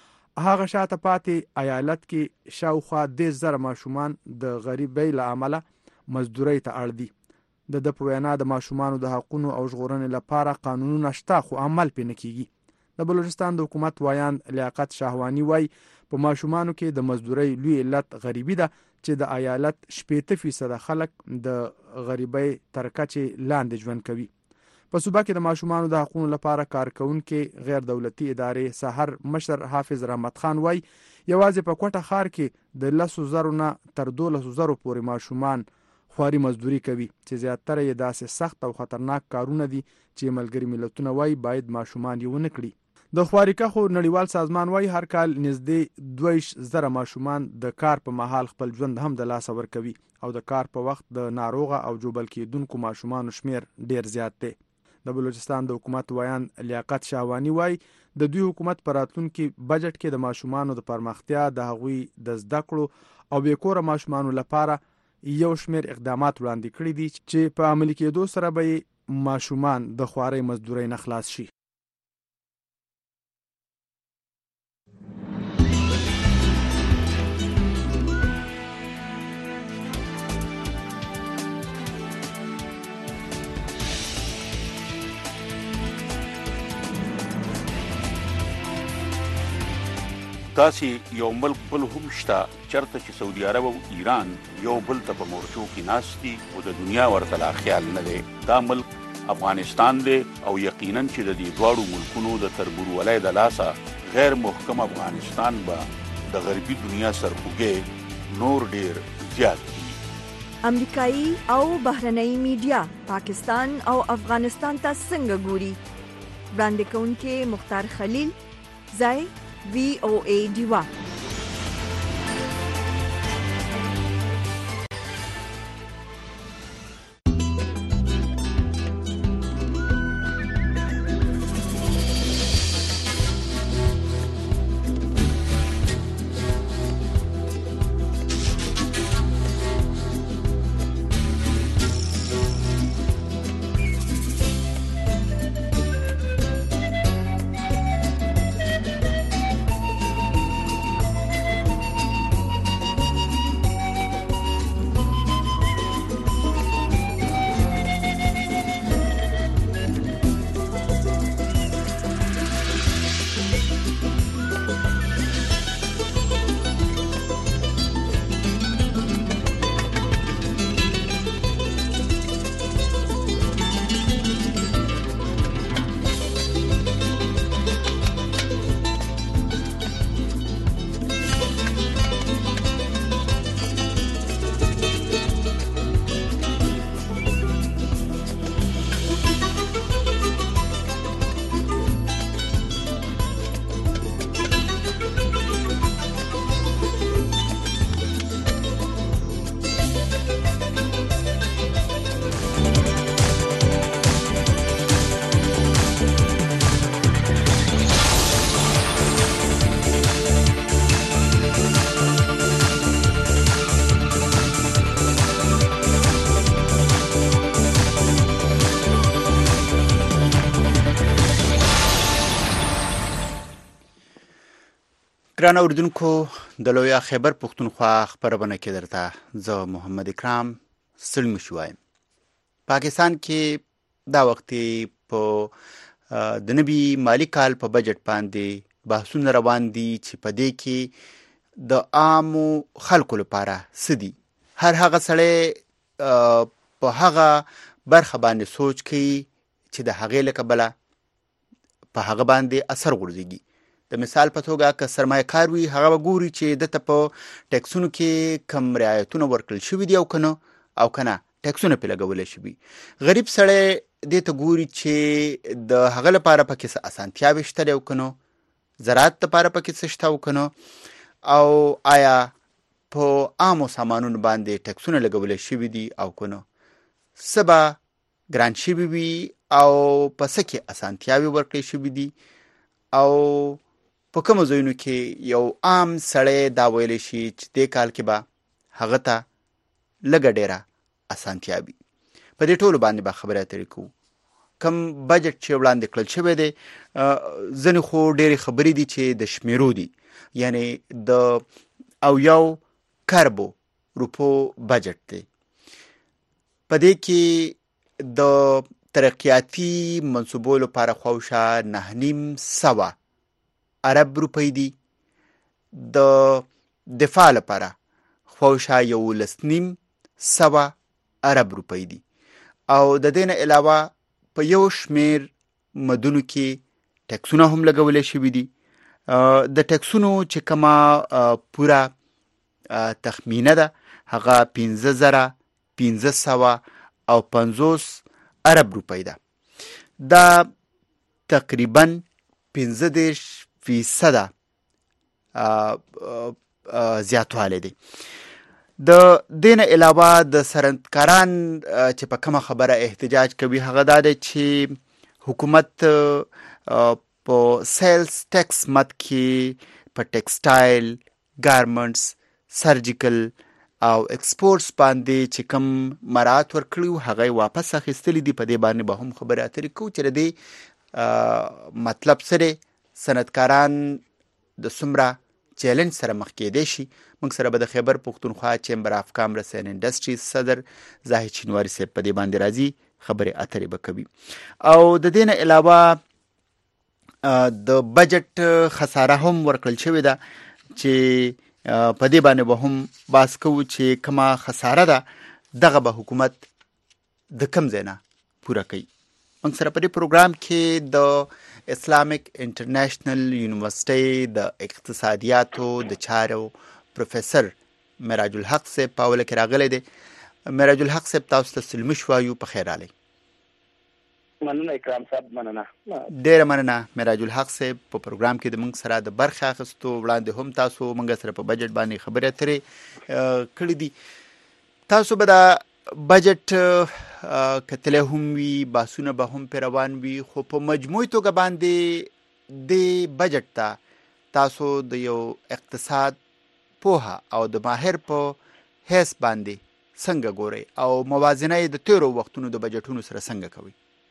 هغه شاته پاتې ایالت کې شاوخوا 10,000 ماشومان د غریبۍ له امله مزدورۍ ته اړ دي. د په وینا د ماشومانو د حقوقو او ژغورنې لپاره قانونونه شته خو عمل پې نه کیږي. د بلوچستان د حکومت وایان لیاقت شاهوانی وای په ماشومانو کې د مزدورۍ لوی علت غریبي ده چې د ایالت 80% خلک د غریبۍ تر کچې لاندې ژوند کوي. په صوبه کې د ماشومانو د حقوقو لپاره کارکونکي غیر دولتي ادارې سحر مشر حافظ رحمت خان وای یوازې په کوټه ښار کې د 10,000 نه تر 12,000 پورې ماشومان خواري مزدوري کوي چې زیاتره یې داسې سخت او خطرناک کارونه دي چې ملګری ملتونه وای باید ماشومان یې ونه کړي. د خوارکخو نړیوال سازمان وای هر کال نږدې 2,000 ماشومان د کار په مهال خپل ژوند هم د لاس ورکوي او د کار په وخت د ناروغه او جوبل کېدونکو ماشومانو شمیر ډیر زیات دی. د بلوچستان د حکومت وایان لیاقت شاهوانی وای د دوی حکومت پر راتلونکي بجټ کې د ماشومانو د پرمختیا د هغوی د زده کړو او بیکوره ماشومانو لپاره یو شمیر اقدامات وړاندې کړي دي چې په عملي کېدو سره به ماشومان د خوارۍ مزدورۍ نه خلاص شي. داسې یو ملک بل هم شته چرته چې سعودي عرب او ایران یو بل ته په مورچو کې ناست دي او د دنیا ورته لا خیال نه دی. دا ملک افغانستان دی او یقینا چې د دې دواړو ملکونو د تربورولۍ د لاسه غیر محکم افغانستان به د غربي دنیا سرخوږی نور ډیر زیات دي. امریکایي او بهرنۍ میډیا پاکستان او افغانستان ته څنګه ګوري؟ وړاندې کوونکي مختار خلیل، ځای VOA دیوا. ګران اوریدونکو د لویا خیبر پښتونخوا خبرونه کې درته زه محمد اکرام ستړي مشو وایم. پاکستان کې دا وخت په د نوي مالی کال په بجټ باندې بحثونه روان دي چې په دې کې د عامو خلکو لپاره سدي هر هغه سړی په هغه برخه باندې سوچ کوي چې د هغې له کبله په هغه باندې اثر غورځېږي. د مثال په توګه که سرمایه کار وي هغه به ګوري چې دته په ټیکسونو کې کم رعایتونه ورکړل شوي دي او کنه ټیکسونه پې لګولی شوي. غریب سړی دې ته ګوري چې د هغه لپاره پکې څه اسانتیاوې شته دی او که نه، زراعت لپاره پکې څه شته او که نه، او آیا په عامو سامانونو باندې ټیکسونه لګولی شوي دي او که نه، څه به ګران شوي وي او په څه کې اسانتیاوې ورکړل شوي دي او په کومو ځایونو کې یو عام سړی دا ویلی شي چې دې کال کې به هغه ته لږه ډېره اسانتیا وي. په دې ټولو باندې به خبرې اترې کوو. کم بجټ چې وړاندې کړل شوی دی ځینې خو ډېرې خبرې دي چې د شمیرو دي، یعنی د 1 کربو روپو بجټ دی. په دې کې د ترقیاتي منصوبو لپاره خواوشا 9.5 ارب روپۍ دي، د دفاع لپاره خواوشا 11.5 ارب روپۍ دي، او د دې نه علاوه په یو شمیر مدونو کې ټیکسونه هم لګولی شوي دي. د ټیکسونو چې کومه پوره تخمینه ده هغه 15,550 ارب روپۍ ده. دا تقریبا 15% زیاتوالی دی. د دې نه علاوه د صنعتکاران چې په کومه خبره احتجاج کوي هغه دا دی چې حکومت په سیلز ټیکس مد کې په ټیکسټایل، ګارمنټس، سرجیکل او ایکسپورټس باندې چې کوم مراعات ورکړي هغه واپس اخیستلی دي. په دې باندې به هم خبرې اترې کوو چې د دې مطلب څه دی، صنعتکاران د څومره چیلنج سره مخ کېدی شي. موږ سره به د خیبر پښتونخوا چیمبر اف کامرس اینډ انډسټریز صدر زاهد شینواري صاحب په دې باندې راځي، خبرې اترې به کوي. او د دې نه علاوه د بجټ خساره هم ورکړل شوې ده چې په دې باندې به هم بحث کوو چې کومه خساره ده دغه به حکومت د کوم ځای نه پوره کوي. موږ سره په دې پروګرام کې د اسلامیک انټرنیشنل یونیورسټۍ د اقتصادیاتو د چارو پروفیسر معراج الحق صاحب په اوله کې راغلی دی. معراج الحق صاحب تاسو ته سلمش وایو، په خیر راغلی. مننه اکرام صاحب، مننه. ډېره مننه معراج الحق صاحب. په پروګرام کې د موږ سره د برخې اخیستو وړاندې هم تاسو موږ سره په بجټ باندې خبرې اترې کړې دي. تاسو به دا بجټ کتلی هم وي، بحثونه به هم پرې روان وي، خو په مجموعي توګه باندې د بجټ ته تاسو د یو اقتصاد پوهه او د ماهر په حیث باندې څنګه ګورئ او موازنه یې د تیرو وختونو د بجټونو سره څنګه کوئ؟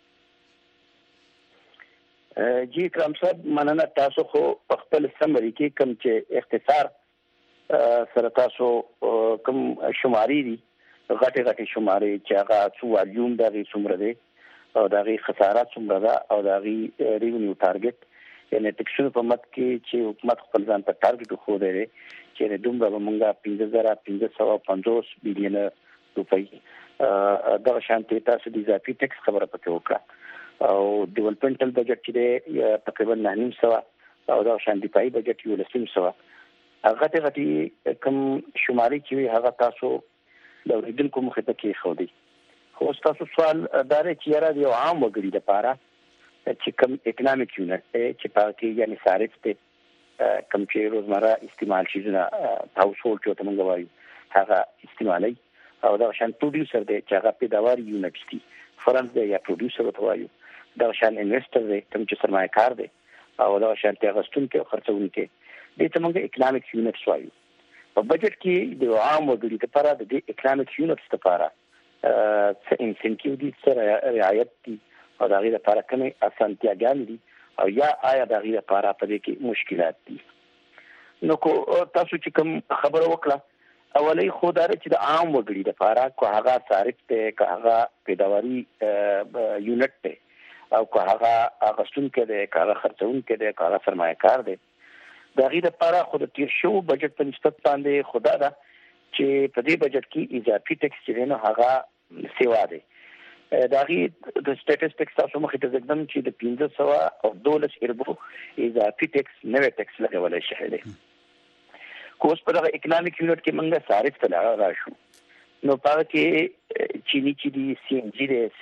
جی اکرام صاحب، مننه. تاسو خو په خپل سمري کې کوم چې اختصار سره تاسو کوم شماري دي، غټي شماري چې هغه څو والیوم دغه څومره دی او دغه خسارات څومره ده او دغه ریونیو ټارګټ، یعنی ټیکسونو په مت کې چې حکومت خپل ځان ته ټارګټ خو دی چې دومره به مونږه 15,550 بلین روپۍ دغه شانتي تاسو د اضافي ټیکس خبره پکې وکړه او ډیولپمنټل بجټ چې دی تقریبا 9.5 او دغه شانتي پای بجټ 1.5 هغه غټي کوم شماري چې هغه تاسو د اوریدونکو مخې ته کې خو دی. خو تاسو سوال دار چې یاره د عام وګړي لپاره چې کوم اکونومیک یونټ چې پاکي یعنی صارف ته کوم چې روزمره استعمال شي نه تاسو ورته موږ وایو هغه استعمالي او دا شان پروډوسر دی چې هغه پیداوار یونټ دي، فرانس دی یا پروډوسر ورته وایو، دا شان انویسټر دی کوم چې سرمایه کار دی او دا شان ته غستونکو خرڅونکو دې ته موږ اکونومیک یونټ وایو. په بجټ کې د عام وګړي لپاره د اکونومیک یونټ لپاره څه انسنټیو دي، څه رعایت دي او دا غیر لپاره کومه اسانتیاګانې دي او یا آیا دا غیر لپاره په دې کې مشکلات دي. نو کو تاسو چې کوم خبره وکړه اولی خوداره چې د عام وګړي لپاره کو هغه صارف ته کو هغه پیداواري یونټ ته او کو هغه اغستون کې ده کو هغه خرڅون کې ده کو هغه سرمایه‌کار ده د غیر لپاره خود تیر شو بجټ په نسبت باندې خدا دا چې په دې بجټ کې اضافي ټیکس چې نه هغه سیوا ده دا غي د سټټیسټکس تاسو مخې ته ځم چې د 1512 اربو اضافي ټیکس نوې ټیکس لګول شي ده کوس په دغه اکونومیک یونټ کې موږ صارف ته راشو نو پاره کې چینی چې دی سی ام جی دی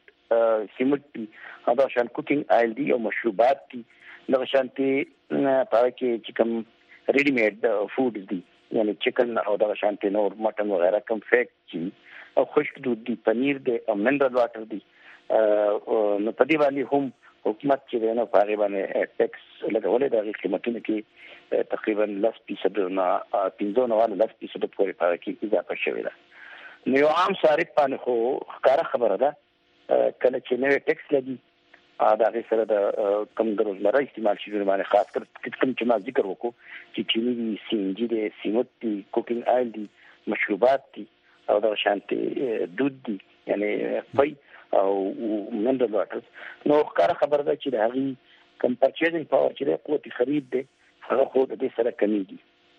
سیمنټ دا شان کوکینګ آیل دی او مشروبات دي نو شانتي پاره کې چې کوم ریډی میډ فود دي یعنی چکن او دا شانتي نور مټن وغیرہ کوم فیک چی او خشک دود دی پنیر دی او منرل واټر دی نو په دې باندې هم حکومت چې نه پاره باندې ټیکس لګولې د قیمتونو کې تقریبا 10% نه 15% پورې پاره کې اضافه شوې ده نو عام صارف باندې خو ښکاره خبره ده کله چې نوې ټیکس لګي دا غي سره د کم د روزمره استعمال شي باندې خاص کر کوم چې ما ذکر وکړو چې چینی دي سی ان جی دي سیمنټ دي کوکینګ آیل دي مشروبات دي او دا شانتي دود دي یعنی پي او منرل واټر نو ښکاره خبره ده چې د هغې کم پرچیزنګ پاور چې د قوت خرید دی هغه خو د دې سره کمیږي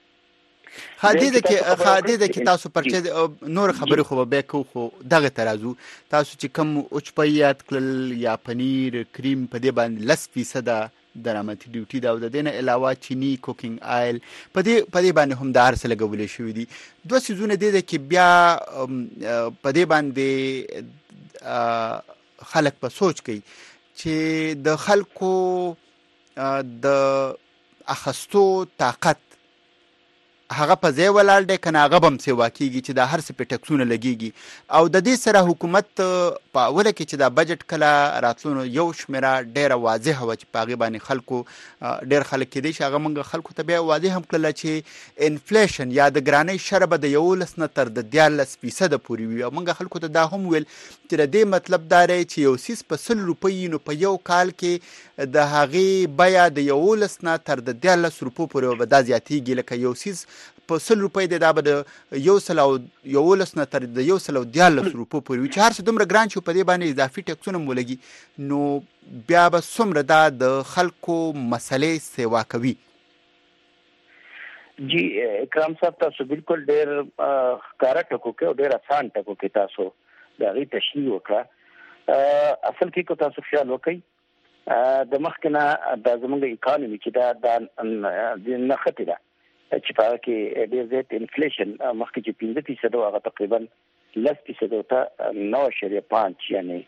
خاده د کې تاسو پرچیز نور خبرې خو به کو خو دغه ترازو تاسو چې کم اوچپیات کل یا پنیر کریم په دې باندې 10% درامتي ډیوټي دا د دینه علاوه چینی کوکینګ آیل په دې باندې هم د هر څه لګولې شوې دي دوه سيزونه دي چې بیا په دې باندې خلک په سوچ کوي چې د خلکو د اخستو طاقت هغه په ځای ولاړ دی کنه هغه بم سیوا کیږي چې دا هر څه په ټکسونه لګيږي او د دې سره حکومت په اوله کې چې دا بجټ کله راتلونو یو شمیره ډیره واضحه و چې پاغي باندې خلکو ډیر خلک کې دي چې هغه موږ خلکو ته بیا واضح هم کړل چې انفلیشن یا د ګرانۍ شربه د 11 تر د 14% پورې وي او موږ خلکو ته دا هم ویل چې د دې مطلب دا دی چې یو سیس په 100 روپۍ نو په یو کال کې د هغې بیا د 11 تر د 14 روپو پورې به دا زیاتېږي لکه یو سیس په 100 روپۍ د دا به د 111 تر د 114 روپو پورې وي چې هر څه دومره ګران شي په دې باندې اضافي ټیکسونه مولګي نو بیا به څومره دا د خلکو مسلې سیوا کوي جی اکرام صاحب تاسو بالکل ډېر ښکاره ټکو کې او ډېر آسان ټکو کې تاسو د هغې تشریح وکړه اصل کې کو تاسو خیال وکړئ د مخکې نه دا زموږ اکانومي چې دا نښتې ده چې په هغه کې ډېر زیات انفلیشن مخکې چې 15% هغه تقریبا 10% ته 9.5 یعنی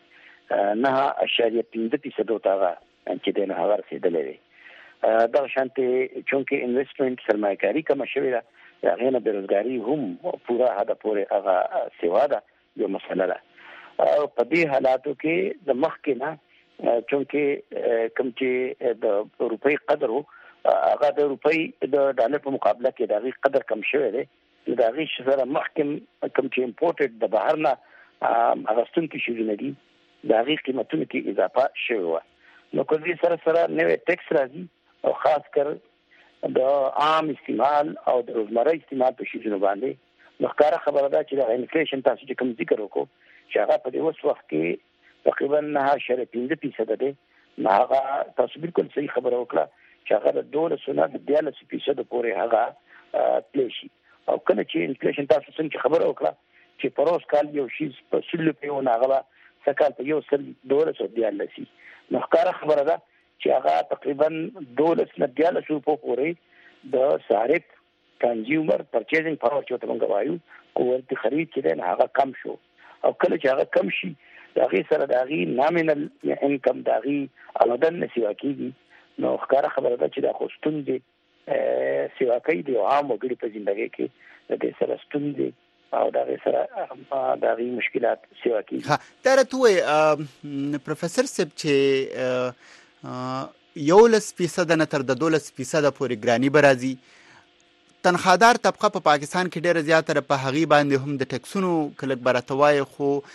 9.5% ته هغه چې د نه هغه رسېدلی دی دا شانتي چونکه انویسټمنټ سرمایه‌کاري کم شوې ده هغه نه بیروزګاری هم پورا حد پورې هغه سیوا ده یو مسله ده او په دې حالاتو کې د مخکې نه چونکه کوم چې د روپۍ قدر هغه د روپۍ د ډالر په مقابله کې د هغې قدر کم شوی دی نو د هغې سره مخکې کوم چې امپورټډ د بهر نه اغوستونکي شیونه دي د هغې قیمتونو کې اضافه شوې وه نو که دې سره نوی ټیکس راځي او خاص کر د عام استعمال او د روزمره استعمال په شیزونو باندې نو ښکاره خبره ده چې د انفلیشن تاسو چې کوم ذکر وکړو چې هغه په دې اوس وخت کې تقریبا 9.5% دی نو هغه تاسو بالکل صحیح خبره وکړه چې هغه د 12 نه د 14% پورې هغه پلی شي او کله چې انفلیشن تاسو څنګه خبره وکړه چې پروس کال یو شیز په 100 روپیو نه هغه سکال په 1.12 شي نو ښکاره خبره ده چې هغه تقریبا 12 نه 14 روپو پورې د صارف کنزیومر پرچیزنګ پاور چې موږ وایو قوت خرید چې دی هغه کم شو او کله چې هغه کم شي د هغې سره د هغې نامینل انکم د هغې عمدن نه سیوا کېږي نو ښکاره خبره ده چې دا خو ستونزې سیوا کوي د عام وګړي په زندګۍ کې د دې سره ستونزې او د هغې سره د هغې مشکلات سیوا کېږي دا راته ووایي پروفیسر صاحب چې 11% نه تر د 12% پورې ګرانی به راځي تنخوادار طبقه په پاکستان کې ډیره زیاته په هغې باندې هم د ټکسونو کلک براتوای خو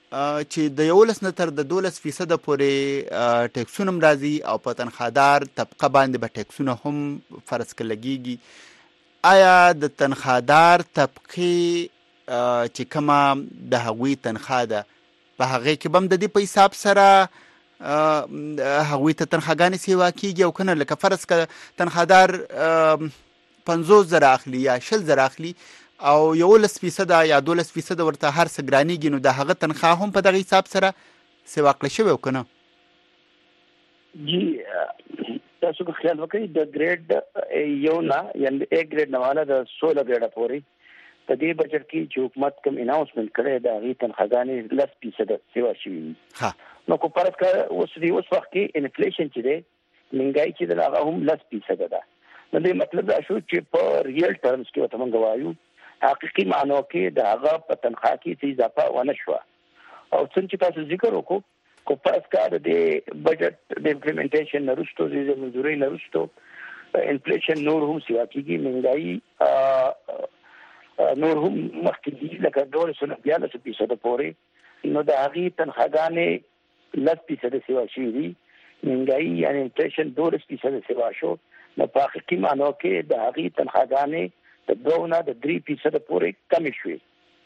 چې د 11 نه تر د 12% پورې ټیکسونه راځي او په تنخوادار طبقه باندې به ټیکسونه هم فرض کړي. آیا د تنخوادار طبقه چې کومه د هغوی تنخوا ده په هغه کې بم د دې په حساب سره هغوی ته تنخواګانې سیوا کیږي او کنه؟ لکه فرض کړه تنخوادار 50,000 اخلي یا 20,000 اخلي او 11% یا 12% ورته هر څه ګرانیږي، نو د هغه تنخوا هم په دغه حساب سره سیوا کړل شوی او کنه؟ جی تاسو کو خیال وکړئ د ګریډ یو نه یعنی A ګریډ نه والا د 16 ګریډ پورې په دې بجټ کې چې حکومت کوم اناونسمنت کړی دا غي تنخواګانې 10% سیوا شوی. نو کو پرد کا اوس وخت کې انفلیشن چې دی مهنګای چې دا هغه هم 10% ده. نو دې مطلب دا شو چې په ریل ټرمز کې وته موږ وایو حقیقي معنی کې دا هغه په تنخوا کې اضافه ونه شو. او څنګه تاسو ذکر وکړو کو پاس کار د بجټ د امپلیمنټیشن نرستو د منځوري نرستو انفلیشن نور هم سیوا کیږي، مهنګای نور هم مخکې لکه 12% پورې. نو د هغه تنخواګانې 10% سیوا شي دي، مهنګای یعنی انفلیشن 12% سیوا شو. نو په حقیقي معنی کې د هغه تنخواګانې د 2 نه د 3% پورې کم شوي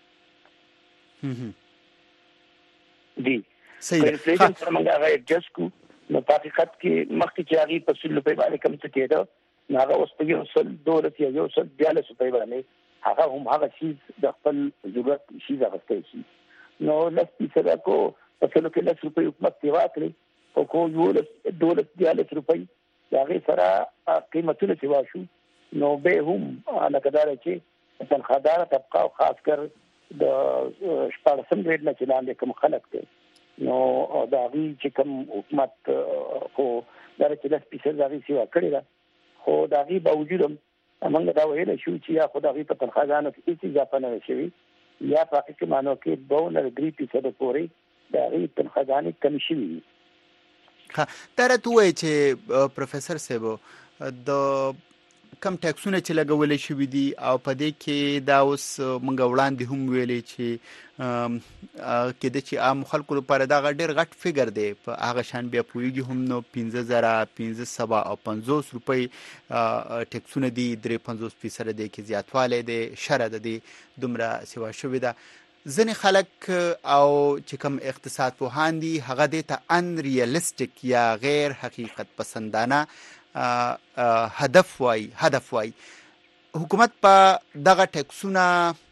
دي. صحیح انفلیشن سره موږ هغه ایڈجسټ کو. نو په حقیقت کې مخکې چې هغه په 100 روپۍ باندې کم څه کېده نو هغه اوس په 100 یا 142 روپۍ باندې هغه هم هغه شی د خپل ضرورت شي راغستې شي. نو 10% کو په 100 کې 10 روپۍ حکومت سیوا کړی او کو 42 روپۍ هغه سره قیمتونه سیوا شو. نو به هم لکدار چې تنخوادار طبقه او خاص کر د 14 ګریډ نه چلاندې کوم خلک دي نو دا غي چې کوم حکومت خو دا چې 10% غي سیوا کړی دا خو دا غي باوجود موږ دا ویل شو چې یا خدای په تنخواګانو کې هیڅ اضافه نه شوي یا په حقیقت معنی کې 2.3% پورې دا غي تنخواګانې کم شوي. ها تر ته وایي چې پروفیسور صاحب د کم ټیکسونه چې لګولې شوې دي او په دې کې دا اوس موږ وړاندې هم ویلې چې کېده چې عام خلکو لپاره دا ډېر غټ فګر دی په هغه شان بیا پوهېږي هم نو 15,500 او 50 روپۍ ټیکسونه دي 53% دی کې زیاتوالی دی شره د دې دومره سیوا شوې ده. ځینې خلک او چې کوم اقتصاد پوهان دي هغه دې ته ان ریالستیک یا غیر حقیقت پسندانه هدف وای. حکومت په دغه ټیکسونه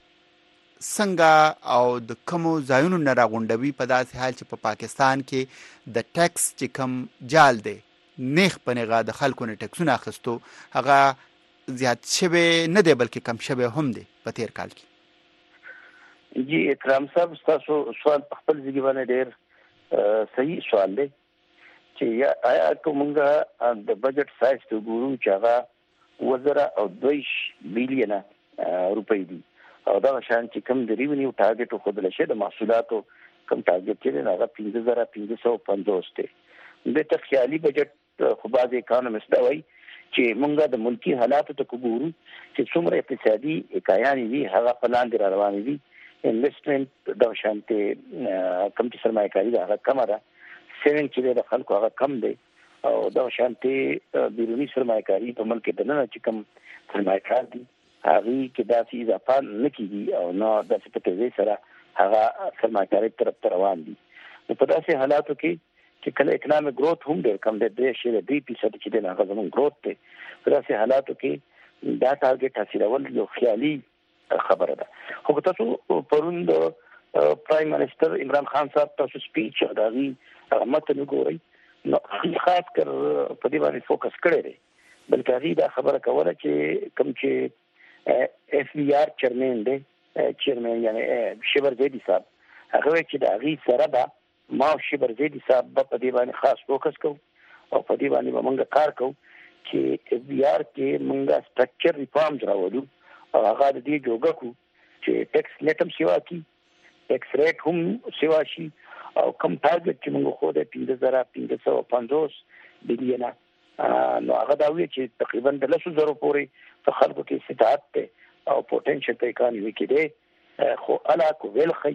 څنګه او د کومو ځایونو نه راغونډوي په داسې حال چې په پاکستان کې د ټیکس چې کوم جال دی نیخ په نیغه د خلکو نه ټیکسونه اخیستو هغه زیات شوی نه دی بلکې کم شوی هم دی په تیر کال کې. جی اکرام صاحب تاسو سوال په خپل ځای باندې ډېر صحیح سوال دی چې آیا کومه د بجټ سایز ته ګورو چې هغه 2.2 بلین روپۍ دي او دا شان چې کوم د ریونیو ټارګټ خو د لشه د محصولاتو کوم ټارګټ چې هغه 15,550 دی. د تخیالي بجټ خو بعض اکانومست دا وایي چې موږ د ملکی حالاتو ته ګورو چې څومره اقتصادي اکایان دي هغه په لاندې روان دي. انویسټمنټ د شانته کم چې سرمایه‌کاري دا کم ده سیوینګ چې د خلکو هغه کم دی او دا شانته بیرونی سرمایه‌کاري په ملک کې دنه چې کم سرمایه‌کار دي هغه کې داسې اضافه نه کیږي او نو د سپټوي سره هغه سرمایه‌کاري طرف ته روان دي. نو په داسې حالاتو کې چې کله اکونومیک گروث هم ډېر کم دی 3% چې د هغه زمون گروث دی په داسې حالاتو کې دا ټارګټ حاصلول یو خیالي خبره ده. خو تاسو پرون د پرایم منسٹر عمران خان صاحب تاسو سپیچ داغي متن وګورئ نو خاص کر په دې باندې فوکس کړی دی بلکې هغه دا خبره کوله چې کوم چې اف بي آر چیرمن دی چیرمن یعنی شبر زیدی صاحب هغه چې دا غي سره دا ما شبر زیدی صاحب په دې باندې خاص فوکس کوو او په دې باندې موږ کار کوو چې اف بي آر کې موږ سټرکچر ریفارمز راوړو او هغه دې جوړ کو چې ټیکس نیټم سیوا کی ټیکس ریټ هم سیوا شي او کم ټارګټ چې موږ خو د 15,550 بلین نو هغه دا وی چې تقریبا د 100,000 پورې په خلکو کې استطاعت ته او پوتنشل په اکانومي کې دی خو الا کو ویل خي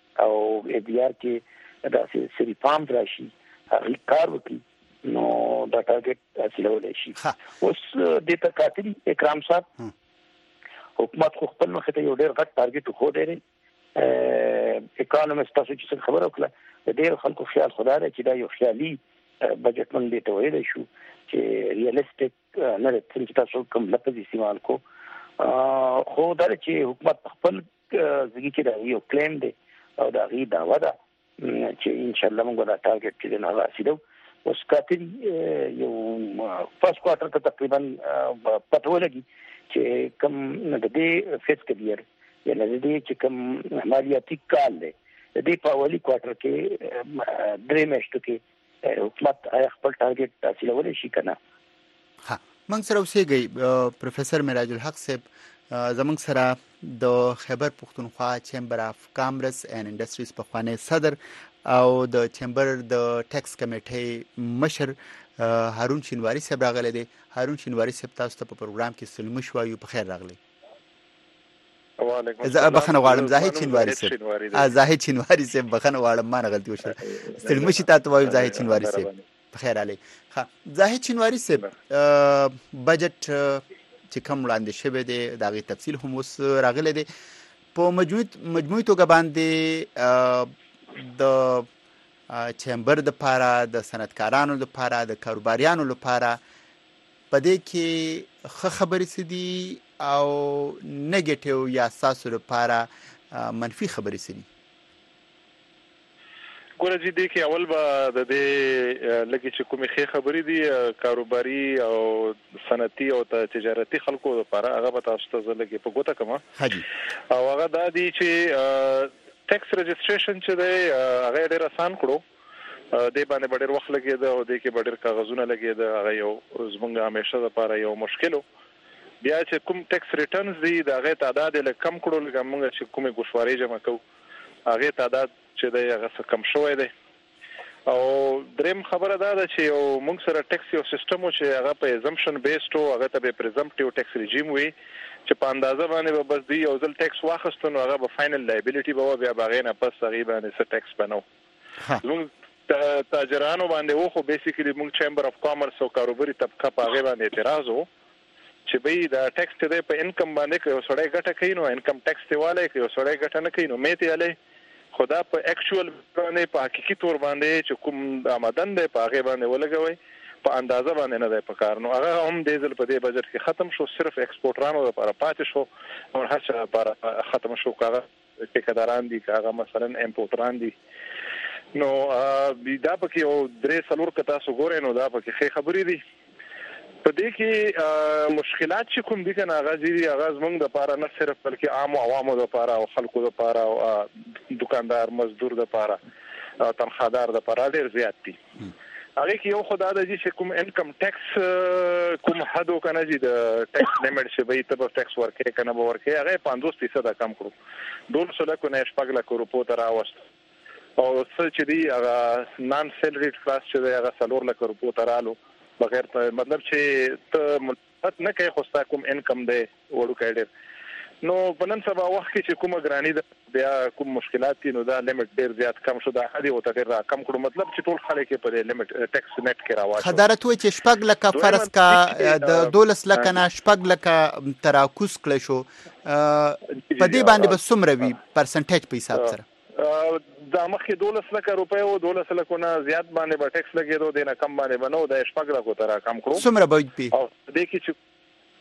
او ADR کې دا سری فارم راشي هغه کار وکړي نو دا ټارګټ حاصلولای شي. اوس د تکاتري اکرام صاحب حکومت خو خپل مخ ته یو ډېر غټ ټارګټ خو ډېر اکانومیست تاسو چې خبره وکړه د ډېر خلکو خیال خدا ده چې دا یو خیالي بجټ من دې ته ویل شو چې ریالستیک نه چې تاسو کوم لفظ استعمال کو خو دا چې حکومت خپل ځګی کې دا یو کلیم دی او دا غي داوا ده چې ان شاء الله موږ دا ټارګټ کې نه راسیدو. اوس کاتري یو فرست کوارټر ته تقریبا پته ولګي چې کوم د دې فسکل ایئر یا د دې چې کوم مالیاتي کال دی د دې په اولی کوارټر کې درې میاشتو کې حکومت خپل ټارګټ حاصلولی شي کنه. ها موږ سره اوسېږئ پروفیسور معراج الحق صاحب زموږ سره د خیبر پختونخوا چیمبر اف کامرس اینڈ انډسټریز پخوانی صدر او د چیمبر د ټیکس کمیټې مشر هارون شینواری صاحب راغلی دی. هارون شینواری صاحب تاسو ته په پروګرام کې سلمو شوایو په خیر راغلی. وعلیکم السلام. بخنه غواړم زاهد شینواری صاحب. زاهد شینواری صاحب بخنه غواړم ما نه غلطي وشوه سلمو شي تاسو وایو زاهد شینواری صاحب په خیر علي. ها زاهد شینواری صاحب بجټ چې کوم وړاندې شوی دی دا غي تفصیل هم اوس راغلی دی په مجموعي توګه باندې د چیمبر د پاره د صنعتکارانو د پاره د کاروباریانو لپاره په دې کې ښه خبرې څه دي او نیگیټیو یا ساسو لپاره منفي خبرې څه دي؟ ګوره چې دې کې اول به د دې لکه چې کومې ښې خبرې دي کاروباري او صنعتي او تجارتي خلکو لپاره هغه به تاسو ته زه لږ په ګوته کړم او هغه دا دي چې ټیکس رجسټریشن چې دی هغه ډېر آسان کړو دې باندې ډېر وخت لګېده او دې کې ډېر کاغذونه لګېده هغه یو زموږ همیشه لپاره یو مشکل و. بیا چې کوم ټیکس ریټرنز دي د هغې تعداد یې لږ کم کړو لکه موږ چې کومې ګوشوارۍ جمع کوو هغې تعداد چې دی هغه څه کم شوی دی. او دریم خبره دا ده چې یو موږ سره ټیکس یو سیستم و چې هغه په ایزمپشن بیسډ و هغه ته به پریزمپټیو ټیکس ریجیم وي چې په اندازه باندې به بس دی یو ځل ټیکس واخیستو نو هغه به فاینل لایبیلیټي به بیا به هغې نه پس هغې باندې څه ټیکس به نه و. زموږ تاجرانو باندې و خو بیسیکلي موږ چیمبر اف کامرس او کاروباري طبقه په هغې باندې اعتراض و چې بی دا ټیکس ته دی په انکم باندې که یو سړی ګټه کوي نو انکم ټیکس ته والی که یو سړی ګټه نه کوي نو میتې والی خو دا په اکچوال باندې په حقیقي طور باندې چې کوم آمدن دی په هغې باندې ولګوئ په اندازه باندې نه دی په کار نو هغه هم دې ځل په دې بجټ کې ختم شو صرف ایکسپورټرانو لپاره پاتې شو او هر څه لپاره ختم شو که هغه ټیکهداران دي که هغه مثلا امپورټران دي نو دا پکې یو 3-4 که تاسو ګورئ نو دا پکې ښې خبرې دي. په دې کې مشکلات چې کوم دي که نه هغه دي هغه زموږ دپاره نه صرف بلکې عامو عوامو دپاره او خلکو دپاره او دکاندار مزدور دپاره تنخوادار دپاره ډېر زیات دي. هغې کې یو خو دا ده چې کوم انکم ټیکس کوم حد و که نه چې د ټیکس لیمټ چې به ته به ټیکس ورکوې که نه به ورکوې هغه یې 50% کم کړو 12 لکو نه 6 لکو روپو ته راوست او څه چې دي هغه نان سیلریډ کلاس چې دی هغه 4 لکو روپو ته رالو بغیر مطلب چې ته ملت نه کوي خو ستا کوم انکم دی وړوکی ډېر نو په نن سبا وخت کې چې کومه ګراني ده بیا کوم مشکلات دي نو دا لیمټ ډېر زیات کم شو دا حد یې ورته ډېر راکم کړو مطلب چې ټول خلک یې په دې لیمټ ټیکس نیټ کې راواچوي. خدارت وایي چې 6 لکه فرض کا د 12 لکه نه 6 لکه تراکوز کړی شو په دې باندې به څومره وي پرسنټیج په حساب سره؟ دا مخکې 12 لکه روپۍ و 12 لکو نه زیات باندې به ټیکس لګېدو دې نه کم باندې به نه و دا 6 لکو ته راکم کړو. څومره به وي او دې کې چې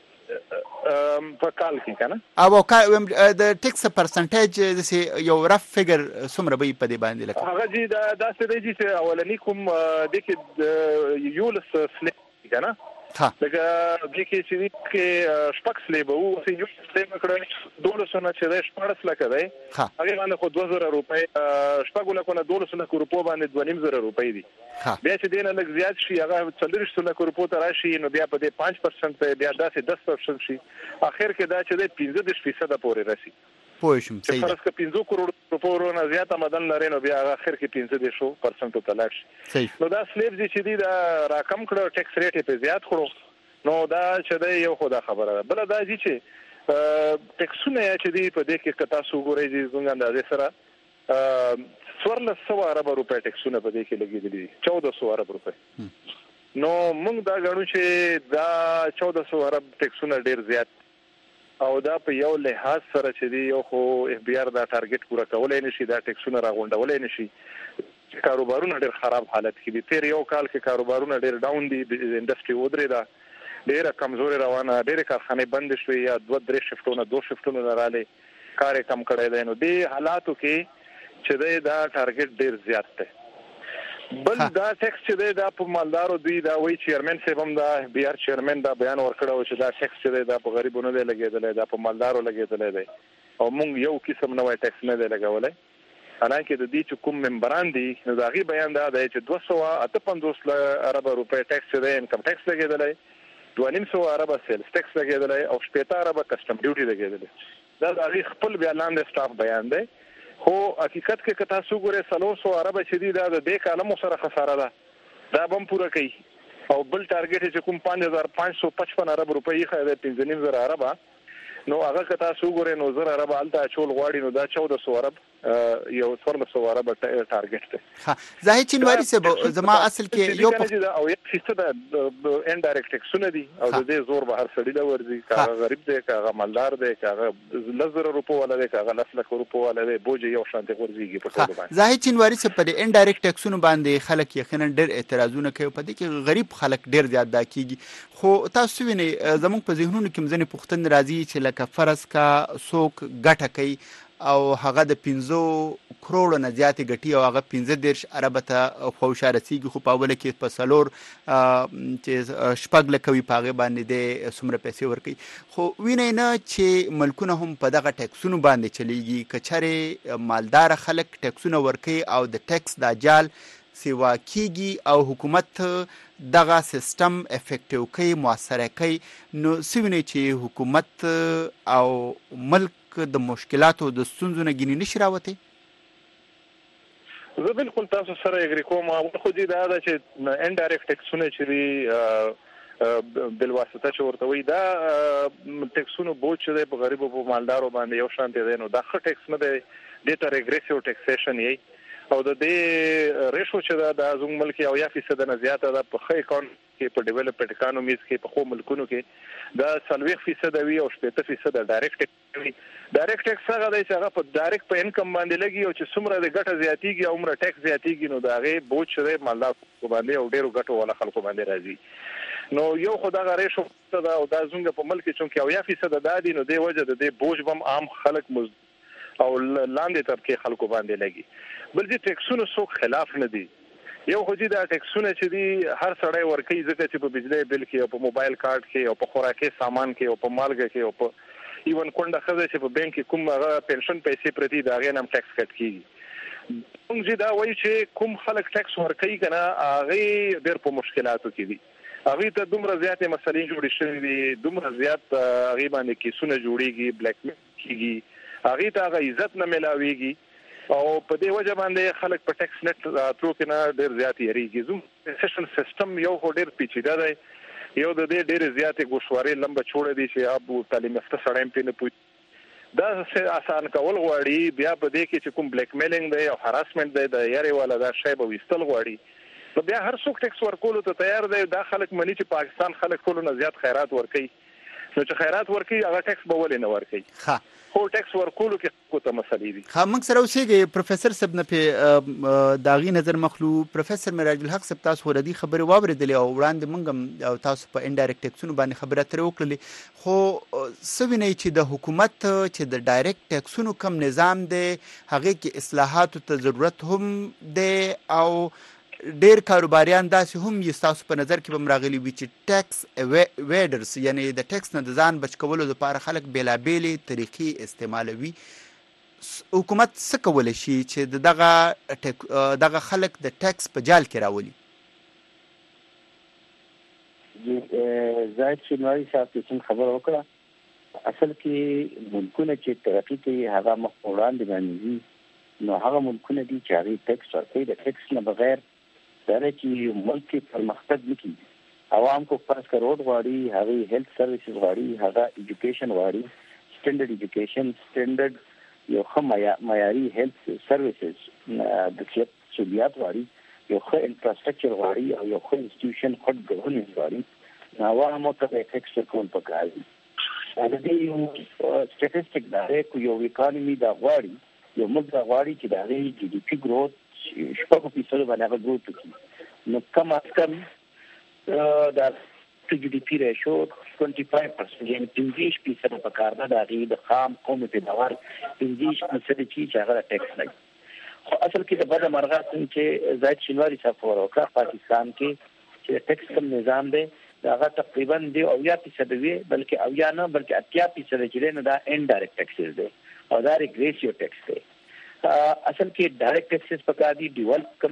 په کال کې که نه او د ټیکس پرسنټیج داسې یو رف فګر څومره به وي په دې باندې لکه هغه جي داسې دی چې اولني کوم دې کې 11 سلیب که نه لکه دې کې چې دې کې 6 سلیب وو چې یو سلیب کړی 12 نه چې دی 14 لکه دی هغې باندې خو 2000 روپۍ 6 لکو نه 12 لکو روپو باندې 2500 روپۍ دي بیا چې دې نه لږ زیات شي هغه 40 لکو روپو ته راشي نو بیا په دې 5% ته بیا داسې 10% شي اخر کې دا چې دی 15% پورې رسي. پوه شم صحیح فرض که 15 کروڑ روپو نه زیات آمدن لري نو بیا هغه اخر کې 15% ته لاړ شي نو دا سلیب چې دی دا راکم کړو ټیکس ریټ یې په زیات کړو نو دا چې دی یو خو دا خبره ده. بله دا چې ټیکسونه چې دی په دې کې که تاسو وګورئ زموږ اندازې سره 1400 ارب روپے ټیکسونه په دې کې لګېدلي دي 1400 ارب روپے. نو موږ دا غواړو چې دا 1400 ارب ټیکسونه ډیر زیات او دا په یو لحاظ سره چې دی یو خو اف بي ار دا ټارګټ پورا کولای نشي، دا ټیکسونه راغونډولای نشي. کاروبارونه ډیر خراب حالت کې دي. تیر یو کال کې کاروبارونه ډیر ډاون دي، انډستری ودرې ده، ډیره کمزوري روانه، ډیره کارخانه بند شوې یا 2-3 شفټونه رااله، کار کم کړی دی. نو دې حالاتو کې چې دا ټارګټ ډیر زیات دی. بل دا ټیکس چې دا په مالدارو دوی دا وی چیرمن صاحب هم دا بي ار چیرمن دا بیان ورکړو چې دا ټیکس چې دا په غریبونو دی لګیدل، دا په مالدارو لګیدل دی او موږ یو قسم نوې ټیکس نه دی لګولای. حالانکه د دې چې کوم ممبران دي نو دا غي بیان دا دی چې 258 ارب روپے ټیکس دی انکم ټیکس لګیدل، 2.5 ارب سیلز ټیکس لګیدل او 70 ارب کسٹم ډیوټي لګیدل. دا غي خپل بیان لاندې سټاف بیان دی. خو حقیقت کې کتا سو ګره 300 ارب چې دی دا د دې کالم سره خساره ده، دا بم پوره کوي. او بل ټارګټ چې کوم 5555 ارب روپۍ خو د 15,000 ارب نو هغه کتا سو ګره نو 0 ارب الته چول غواړي نو دا 1400 ارب یو 1400 ارب ټارګټ دی. ها زاهد چنواری صاحب زما اصل کې یو او یو فیصد د انډایرکټ ټیکسونه دي او د دې زور بهر سړی دا ورځي، کاغه غریب دی، کاغه مالدار دی، کاغه 10,000 روپو ولا دی، کاغه 1,00,000 روپو ولا دی، بوج یو شانتي ورځيږي په ټول باندې. زاهد چنواری صاحب په انډایرکټ ټیکسونو باندې خلک یقینا ډېر اعتراضونه کوي، په دې کې غریب خلک ډېر زیات دا کیږي. خو تاسو وینئ زموږ په ذهنونو کې مزنه پوښتنه راځي چې لکه فرض کا څوک ګټه کوي او هغه د 15 کروڑ نه زیات غټي او هغه 15 ارب ته خوشارسيږي، خو په اوله کې په سلور چې شپږ لکوي پاغه باندې د سمره پیسې ورکي. خو ویني نه چې ملکونه هم په دغه ټیکسونو باندې چلیږي، کچره مالدار خلک ټیکسونه ورکي او د ټیکس د جال سیوا کیږي او حکومت دغه سیستم افیکټیو کوي، موثره کوي. نو سوینه چې حکومت او ملک د مشکلاتو د ستونزو نه ګینې نشي راوته. زه بالکل تاسو سره اګری کوم. خو دې دا چې انډایرکټ ټیکسونه چې بل واسطه چې ورته وي دا ټیکسونو بوج چې په غریبو په مالدارو باندې یو شان دي، نو دا ښه ټیکس نه دی، ډېر ریګریسیو ټیکسیشن یې او د دې ریشو چې دا زموږ ملک او 1% نه زیاته ده په خې اکاونټ کې په ډیولپډ اکانومیز کې په خو ملکونو کې دا 40% وي او 70% ډایرکټ وي. ډایرکټ ټیکس هغه دی چې هغه په ډایرکټ په انکم باندې لګي او چې څومره د ګټه زیاتیږي او عمره ټیکس زیاتیږي نو دا غي بوج شوی مالدار باندې او ډیرو ګټو ولا خلکو باندې راځي. نو یو خدای غریشو دا او دا زموږ په ملک کې چې او 1% دا دي نو د وجه د بوج بم عام خلک او لاندې طبقه خلکو باندې لګي. بل دې ټیکسونو څوک خلاف نه دي. یو خو دا ټیکسونه چې دي هر سړی ورکي ځکه چې په بجلی بل کې او په موبایل کارت کې او په خوراکي سامان کې او په مالګه کې او په ایون کونډه خزه چې په بانک کې کوم هغه پنشن پیسې پرتی دا غي نام ټیکس کټ کیږي. موږ دا وایي چې کوم خلک ټیکس ورکي کنه هغه ډېر په مشکلاتو کې دي، هغه ته دومره زیاتې مسلې جوړې شوې دي، دومره زیات هغه باندې کیسونه جوړيږي، بلیک میل کیږي، هغه ته هغه عزت نه ملاويږي او په دې وجه باندې خلک په ټیکس نت ترو کې نه ډېر زیات یریږي. زموږ سیشن سیستم یو ډېر پیچیده دی، یو د دې ډېر زیاتې ګوشواري لمبه چوړه دي چې ابو تعلیم یافته سړی په نه پوي دا آسان کول غواړي. بیا په دې کې چې کوم بلیک میلینګ دی او هراسمنت دی د یاري والا دا شی به وستل غواړي نو بیا هر څوک ټیکس ورکول ته تیار دی. دا خلک مني چې پاکستان خلک ټول نه زیات خیرات ورکي، نو چې خیرات ورکي هغه ټیکس به ولې نه ورکي. ها خو ټیکس ورکولو کې کوته مسلې دي. ها موږ سره اوسېږي پروفیسور صاحب نه په داغي نظر مخلو پروفیسور مراج الحق صاحب تاسو ردی خبره واوریدلې او وړاندې موږ او تاسو په انډایرکټ ټیکسونو باندې خبره تر وکړلې. خو سوینه چې د حکومت چې د ډایرکټ ټیکسونو کم نظام دی هغه کې اصلاحات ته ضرورت هم دی او ډیر کاروباریان داسې هم یې تاسو په نظر کې به راغلي وي چې ټیکس ویډرز یعنی د ټیکس نه د ځان بچ کولو لپاره خلک بیلابېلې طریقې استعمالوي. حکومت څه کولی شي چې دغه خلک د ټیکس په جال کې راولي؟ زاید شینواری صاحب چې خبره وکړه اصل کې ملکونه چې ترقي کوي هغه مخ وړاندې باندې نو هغه ملکونه دي چې هغه ټیکس ورکوي. د ټیکس نه بغیر دا چې ملک پرمختګ نکړي. عوام کو 5 کروڑ غواړي، هغه هیلث سرویسز غواړي، هغه ایجوکیشن غواړي، سټینډرډ ایجوکیشن، سټینډرډ یو معیاري هیلث سرویسز د صحت سہولیات غواړي، یو ښه انفراستراکچر غواړي او یو ښه انسټیټیوشن ښه ګورننس غواړي. عوامو ته به ټیکس ورکول پکار دي. د دې یو سټیټسټیک دا دی چې یو اکانومي دا غواړي، یو ملک دا غواړي چې د هغې جي ډي پي ګروث 6% باندې هغه ګروث وکړي. نو کم از کم دا جي ډي پي ریشو 25%، یعنې 25% پکار ده د هغې د خام قومي پیداوار 25% چې هغه ټیکس لګي. خو اصل کې د بده مرغه څنګه چې زاهد شینواري صاحب خبره وکړه، پاکستان کې چې ټیکس کم نظام دی هغه تقریبا دی 80% وي، بلکې 80 نه بلکې 80% چې دی نو دا انډایرکټ ټیکسز دی او دا ریګریسیو ټیکس دی. اصل کې ډایرکټ ټیکسز پکار دي. ډیولپ کوم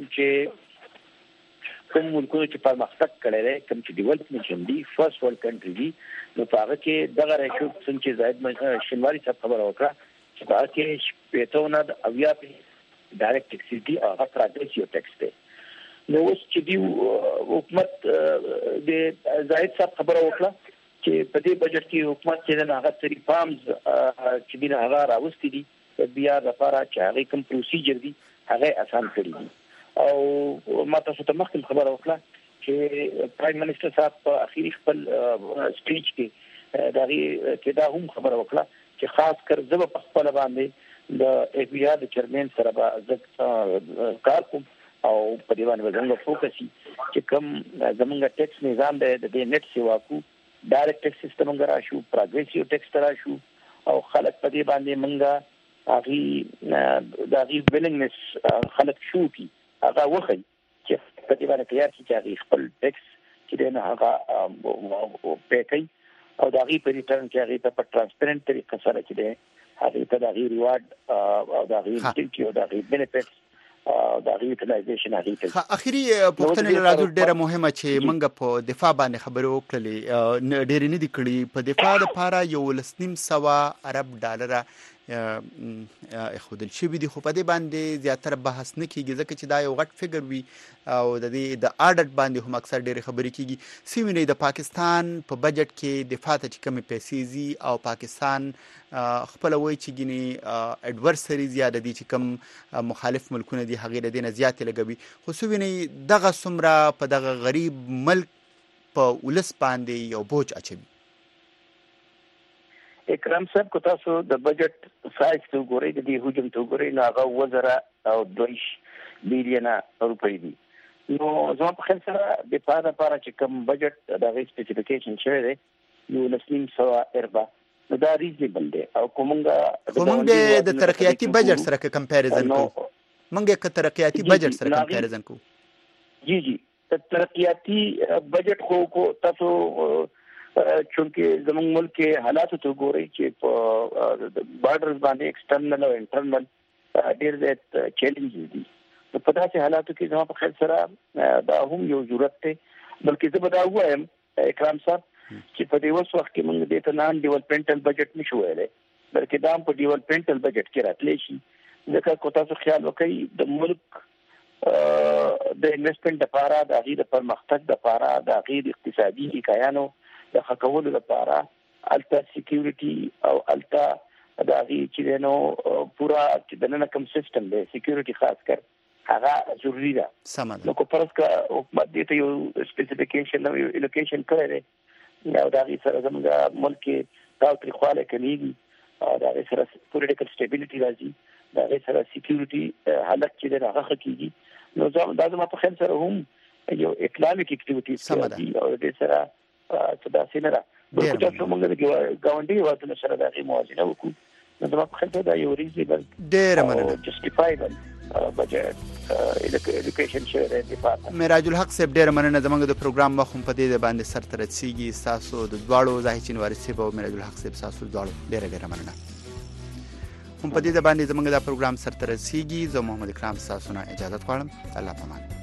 ملکونو چې پرمختګ کړی دی، کوم چې ډیولپمنټ دي، فرست ورلډ کنټری دي، نو په هغه کې دغه ریشو څنګه چې زاهد شینواري صاحب خبره وکړه چې په هغه کې 80 نه 80% ډایرکټ ټیکسز دي او هغه پروګریسیو ټیکس دی. نو اوس چې دی حکومت د زاهد صاحب خبره وکړه چې په دې بجټ کې حکومت چې هغه سری فارمز چې دی هغه راوستي دي بیا لپاره چې هغه کوم پروسیجر دي هغه آسان کړی دي. او ما تاسو ته مخکې خبره وکړه چې پرایم منسټر صاحب په اخیری خپل سپیچ کې دا هم خبره وکړه چې خاص کر زه په خپل باندې د اف بي آر د چیرمن سره به کار کوم او په دې باندې څنګه فوکس چې کوم زمونږ ټیکس نظام دی د دې نت سیوا کو ډایرکټ ټیکس سیستم غراشو، پروګریسیو ټیکس تراشو او خلک په دې باندې منګه هغه د هغه ویلنګنس خلک شو کی هغه وخی چې په دې باندې تیار چې هغه خپل ټیکس چې نه هغه پې کوي او د هغه په ریټرن کې هغه په ترانسپیرنت طریقه سره چې دی هغه ته د هغه ریوارډ او د هغه انټنټ او د هغه بینیفټس دا ریټلایزیشن هغه ته. اخیری پوښتنه راځو ډیره مهمه چې موږ په دفاع باندې خبرې وکړلې، ډېرې نه دي کړې. په دفاع لپاره $1.5 ارب خودل شوی دي، خو په دې باندې زیاتره بحث نه کیږي ځکه چې دا یو غټ فګر وي او د دې د اډټ باندې هم اکثر ډېرې خبرې کیږي. سیمینې د پاکستان په بجټ کې دفاع ته چې کمی پیسې زی او پاکستان خپل وایي چې ګینه اډورسری زیاده دي چې کم مخالف ملکونه دي هغه د دینه زیات لګوي، خو سوینې دغه سمره په دغه غریب ملک په ولس باندې یو بوج اچوي. اکرام صاحب کو تاسو د بجټ سایز ته ګورئ، د دې حجم ته ګورئ، نو هغه 2.2 بلین روپۍ دي. نو زما په خیال سره د پاره لپاره چې کوم بجټ دغه سپیسیفیکیشن شوی دی $1.5 نو دا ریزنبل دی. او کومه د ترقیاتي بجټ سره کمپیریزن کو، موږ که ترقیاتي بجټ سره کمپیریزن کو جی ترقیاتي بجټ کو تاسو چونکه زموږ ملک کې حالات ته ګورئ چې په بارډرز باندې ایکسټرنل او انټرنل ډېر زیات چیلنجز دي. نو په داسې حالاتو کې زما په خیال سره دا هم یو ضرورت دی. بلکې زه به دا ووایم اکرام صاحب چې په دې وخت کې موږ دې ته نان ډیولپمنټل بجټ نشو ویلی، بلکې دا په ډیولپمنټل بجټ کې راتلی شي. ځکه کو تاسو خیال وکړئ د ملک د انویسټمنټ لپاره، د هغې د پرمختګ لپاره، د هغې د اقتصادي حکایانو د ښه کولو لپاره الته سکیورټي او الته د هغې چې دی نو پوره چې دننه کوم سیسټم دی سکیورټي خاص کر هغه ضروري ده. نو کو فرض که حکومت دې ته یو سپیسیفیکیشن او یو الوکیشن کړی دی او د هغې سره زموږ ملک کې تاوتریخوالی کمیږي او د هغې سره پولیټیکل سټیبیلیټي راځي، د هغې سره سکیورټي حالت چې دی هغه ښه کېږي، نو دا زما په خیال سره هم یو اکنامک اکټیویټیز دي او د دې سره څه داسې نه ده. بلکې تاسو موږ د ګاونډي هېوادونو سره د هغې موازنه وکړو، نو زما په خیال دا یو ریزنبل او جسټیفایبل بجټ ایډوکیشن شوی دی دفاع ته. معراج الحق صاحب ډېره مننه. زموږ د پروګرام وخت هم په دې باندې سرته رسېږي. ستاسو د دواړو زاهد شینواري صاحب او معراج الحق صاحب ستاسو دواړو ډېره مننه. هم په دې باندې زموږ د پروګرام سرته رسېږي. زه محمد اکرام ستاسو نه اجازه غواړم. الله پامان.